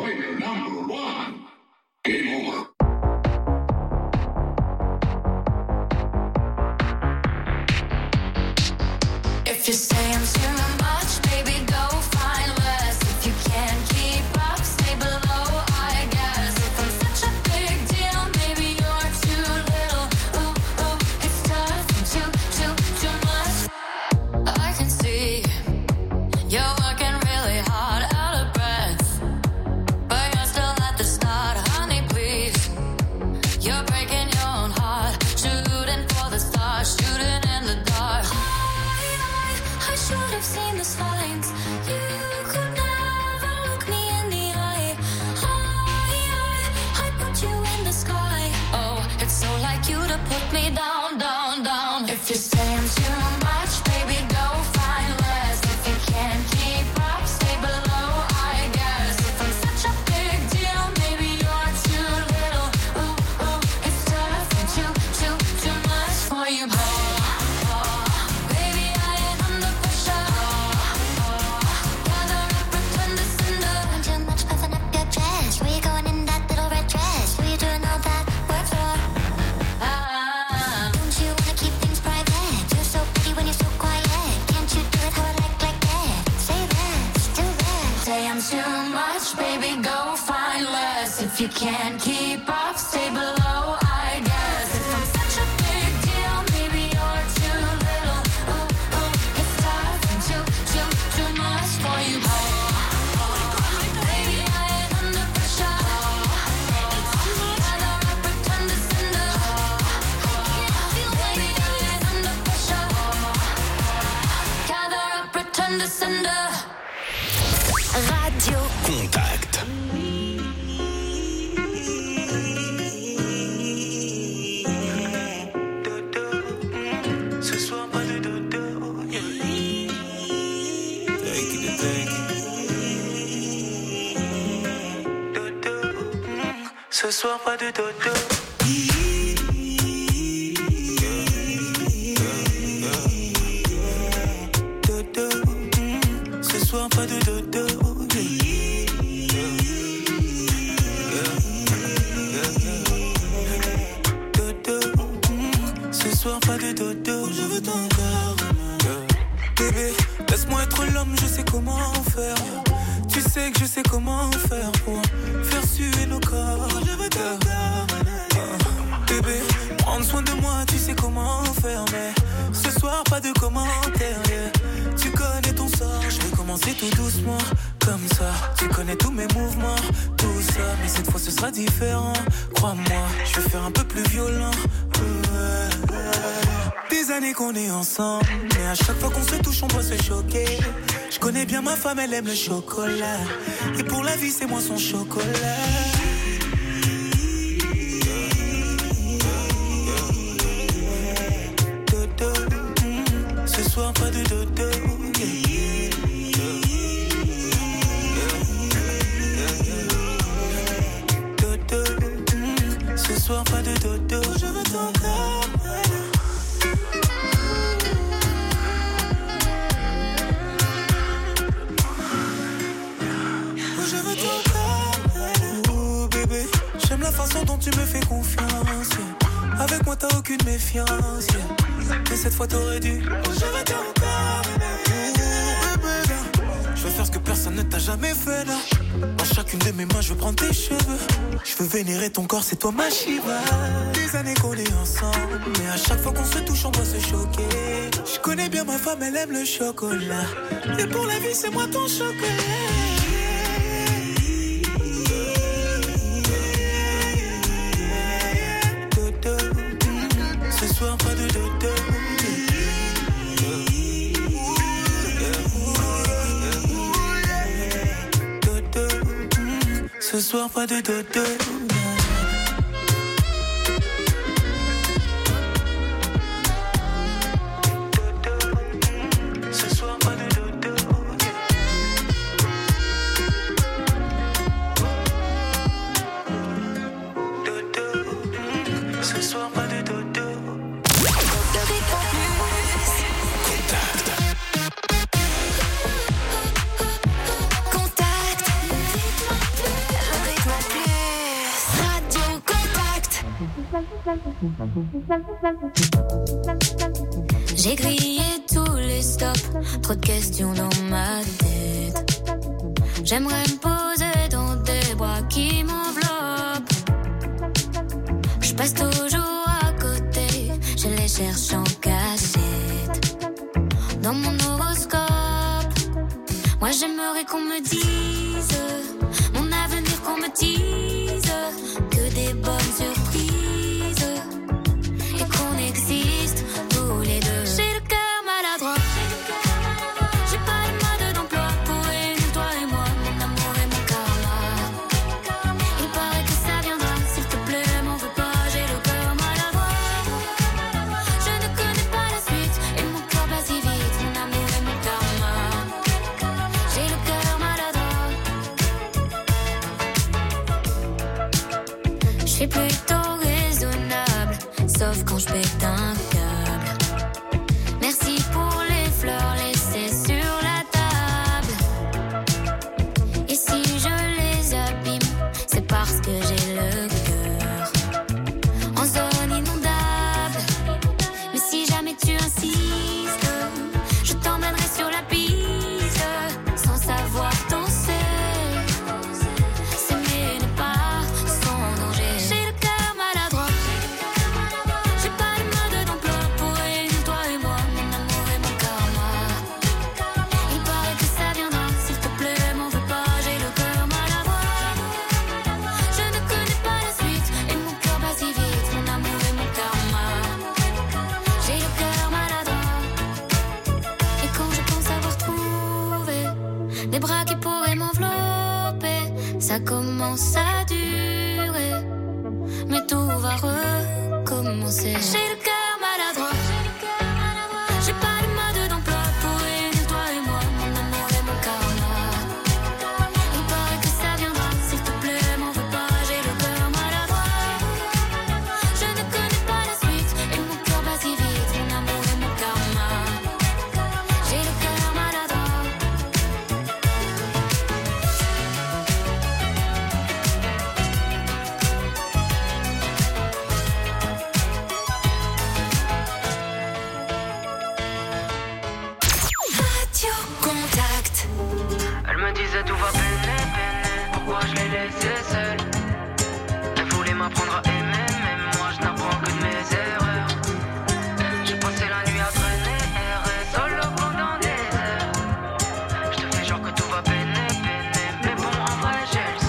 If you're saying too much, baby, go find less. If you can't keep up, stay below, I guess. If I'm such a big deal, maybe you're too little. Ooh, ooh, it's tough and too, too, too much. I can see you're working really hard, out of breath, but you're still at the start, honey, please. You're breaking your own heart, shooting for the stars, shooting in the dark. I should have seen the signs. You could never look me in the eye. I, I, I put you in the sky. Oh, it's so like you to put me down, down, down. If you're saying too much, baby, go find less. If you can't keep up, stay below, I guess. If I'm such a big deal, maybe you're too little. Ooh, ooh, it's tough and too, too, too much for you, boy. Too much, baby, go find less. If you can't keep up, stay below, I guess. If I'm such a big deal, maybe you're too little. Ooh, ooh, sender, sender. Radio Contact. Ce soir pas de dodo, yeah. Take it, take it. Dodo, mm. Ce soir pas de dodo. Dodo, mm. Ce soir pas de dodo. Ce soir pas de dodo, je veux ton corps. Bébé, laisse-moi être l'homme, je sais comment faire. Tu sais que je sais comment faire pour faire suer nos corps. Je veux ton corps. Bébé, prendre soin de moi, tu sais comment faire. Mais ce soir pas de commentaires, yeah. Tu connais ton sort, je vais commencer tout doucement. Comme ça, tu connais tous mes mouvements, tout ça. Mais cette fois ce sera différent, crois-moi, je vais faire un peu plus violent. Des années qu'on est ensemble, mais à chaque fois qu'on se touche on doit se choquer. Je connais bien ma femme, elle aime le chocolat. Et pour la vie c'est moi son chocolat. Dodo, mm, ce soir pas de dodo. Dodo, mm, ce soir pas de dodo. Je veux ton corps. Je veux ton corps. Oh bébé, j'aime la façon dont tu me fais confiance, yeah. Avec moi t'as aucune méfiance, yeah. Mais cette fois t'aurais dû. Oh, je veux ton corps. Oh bébé, je veux faire ce que personne ne t'a jamais fait là. Dans chacune de mes mains je veux prendre tes cheveux. Je veux vénérer ton corps, c'est toi ma Shiva. Des années qu'on est ensemble, mais à chaque fois qu'on se touche on doit se choquer. Je connais bien ma femme, elle aime le chocolat. Et pour la vie c'est moi ton chocolat. Ce soir pas de dodo. Dodo, mm. Ce soir pas de dodo. Ce soir pas de dodo. Dodo, mm. Ce soir pas de dodo. J'ai grillé tous les stops, trop de questions dans ma tête. J'aimerais me poser dans des bras qui m'enveloppent. Je passe toujours à côté, je les cherche en cachette. Dans mon horoscope, moi j'aimerais qu'on me dise mon avenir, qu'on me dise que des bonnes surprises. Et qu'on existe tous les deux. J'ai le cœur maladroit. J'ai pas le mode d'emploi pour réunir toi et moi, mon amour et mon karma. Il paraît que ça viendra, s'il te plaît, m'en veux pas. J'ai le cœur maladroit. Je ne connais pas la suite et mon cœur bat si vite, mon amour et mon karma. J'ai le cœur maladroit. Je suis plutôt raisonnable, sauf quand je pète un câble. Merci pour les fleurs laissées sur la table. Et si je les abîme, c'est parce que j'ai le cœur en zone inondable. Mais si jamais tu insistes, je t'emmènerai sur la piste, sans savoir danser. S'aimer n'est pas sans danger. J'ai le cœur maladroit. J'ai pas le mode d'emploi des bras qui pourraient m'envelopper. Ça commence à durer, mais tout va recommencer. J'ai le cœur maladroit, j'ai pas de mode d'emploi pour unir toi et moi, mon amour et mon karma. Il paraît que ça viendra, s'il te plaît, m'en veux pas, j'ai le cœur maladroit. Je ne connais pas la suite, et mon cœur bat si vite, mon amour et mon karma. J'ai le cœur maladroit. Radio Contact. Elle me disait tout va peiner, peiner. Pourquoi je l'ai laissée seule? Elle voulait m'apprendre à aimer, mais moi je n'apprends que de mes erreurs. J'ai passé la nuit à traîner, errer solo pendant des heures. Je te fais genre que tout va peiner, peiner, mais bon en vrai j'ai le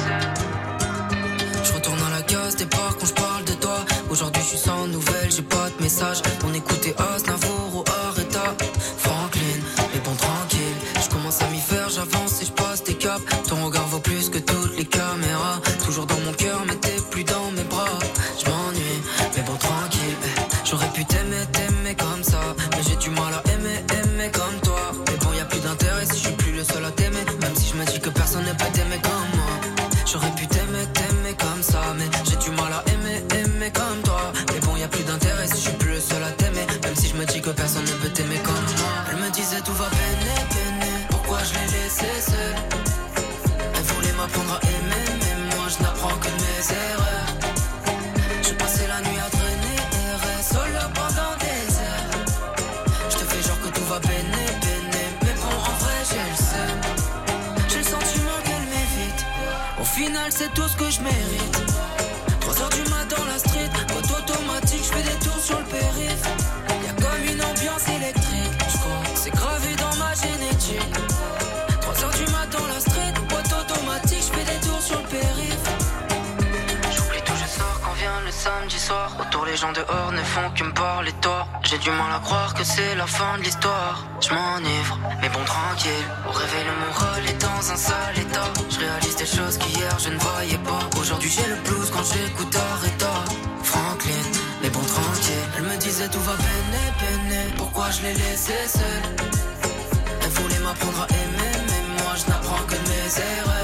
seul. Je retourne à la case départ quand je parle de toi. Aujourd'hui je suis sans nouvelles, j'ai pas de message. On écoutait Aznavour ou Arrêta Franklin, mais bon tranquille. Je commence à m'y faire, j'avance et je passe des caps. Ton regard vaut plus que toutes les caméras. Toujours dans mon cœur mais t'es plus dans mes bras. Je m'ennuie, mais bon tranquille. J'aurais pu t'aimer, t'aimer comme ça, mais j'ai du mal à aimer, aimer comme toi. Mais bon y a plus d'intérêt si je suis plus le seul à t'aimer. Même si je me dis que personne ne peut t'aimer comme moi. J'aurais pu t'aimer, t'aimer comme ça, mais j'ai du mal à aimer, aimer comme toi. Mais bon y a plus d'intérêt si je suis plus le seul à t'aimer. Même si je me dis que personne ne peut t'aimer comme moi. Elle me disait tout va peiner, peiner. Pourquoi je l'ai laissée seule? Elle voulait m'apprendre à aimer, mais moi je n'apprends que de mes erreurs. J'ai passé la nuit à traîner, errer solo pendant des heures. Je te fais genre que tout va peiner, peiner, mais bon en vrai j'ai le seum. J'ai le sentiment qu'elle m'évite. Au final c'est tout ce que je mérite. Trois heures du mat dans la street, mode automatique, je fais des tours sur le périph'. Y'a comme une ambiance électrique, je crois que c'est gravé dans ma génétique. Trois heures du mat dans la street, mode automatique, je fais des tours sur le périph'. J'oublie tout, je sors quand vient le samedi soir. Autour les gens dehors ne font que me parler tort. J'ai du mal à croire que c'est la fin de l'histoire. Je m'enivre, mais bon tranquille. Au réveil le moral est dans un sale état. Je réalise des choses qu'hier je ne voyais pas. Aujourd'hui j'ai le blues quand j'écoute Arrêta Franklin, mais bon tranquille. Elle me disait tout va peiner, peiner. Pourquoi je l'ai laissée seule? Elle voulait m'apprendre à aimer, mais moi je n'apprends que de mes erreurs.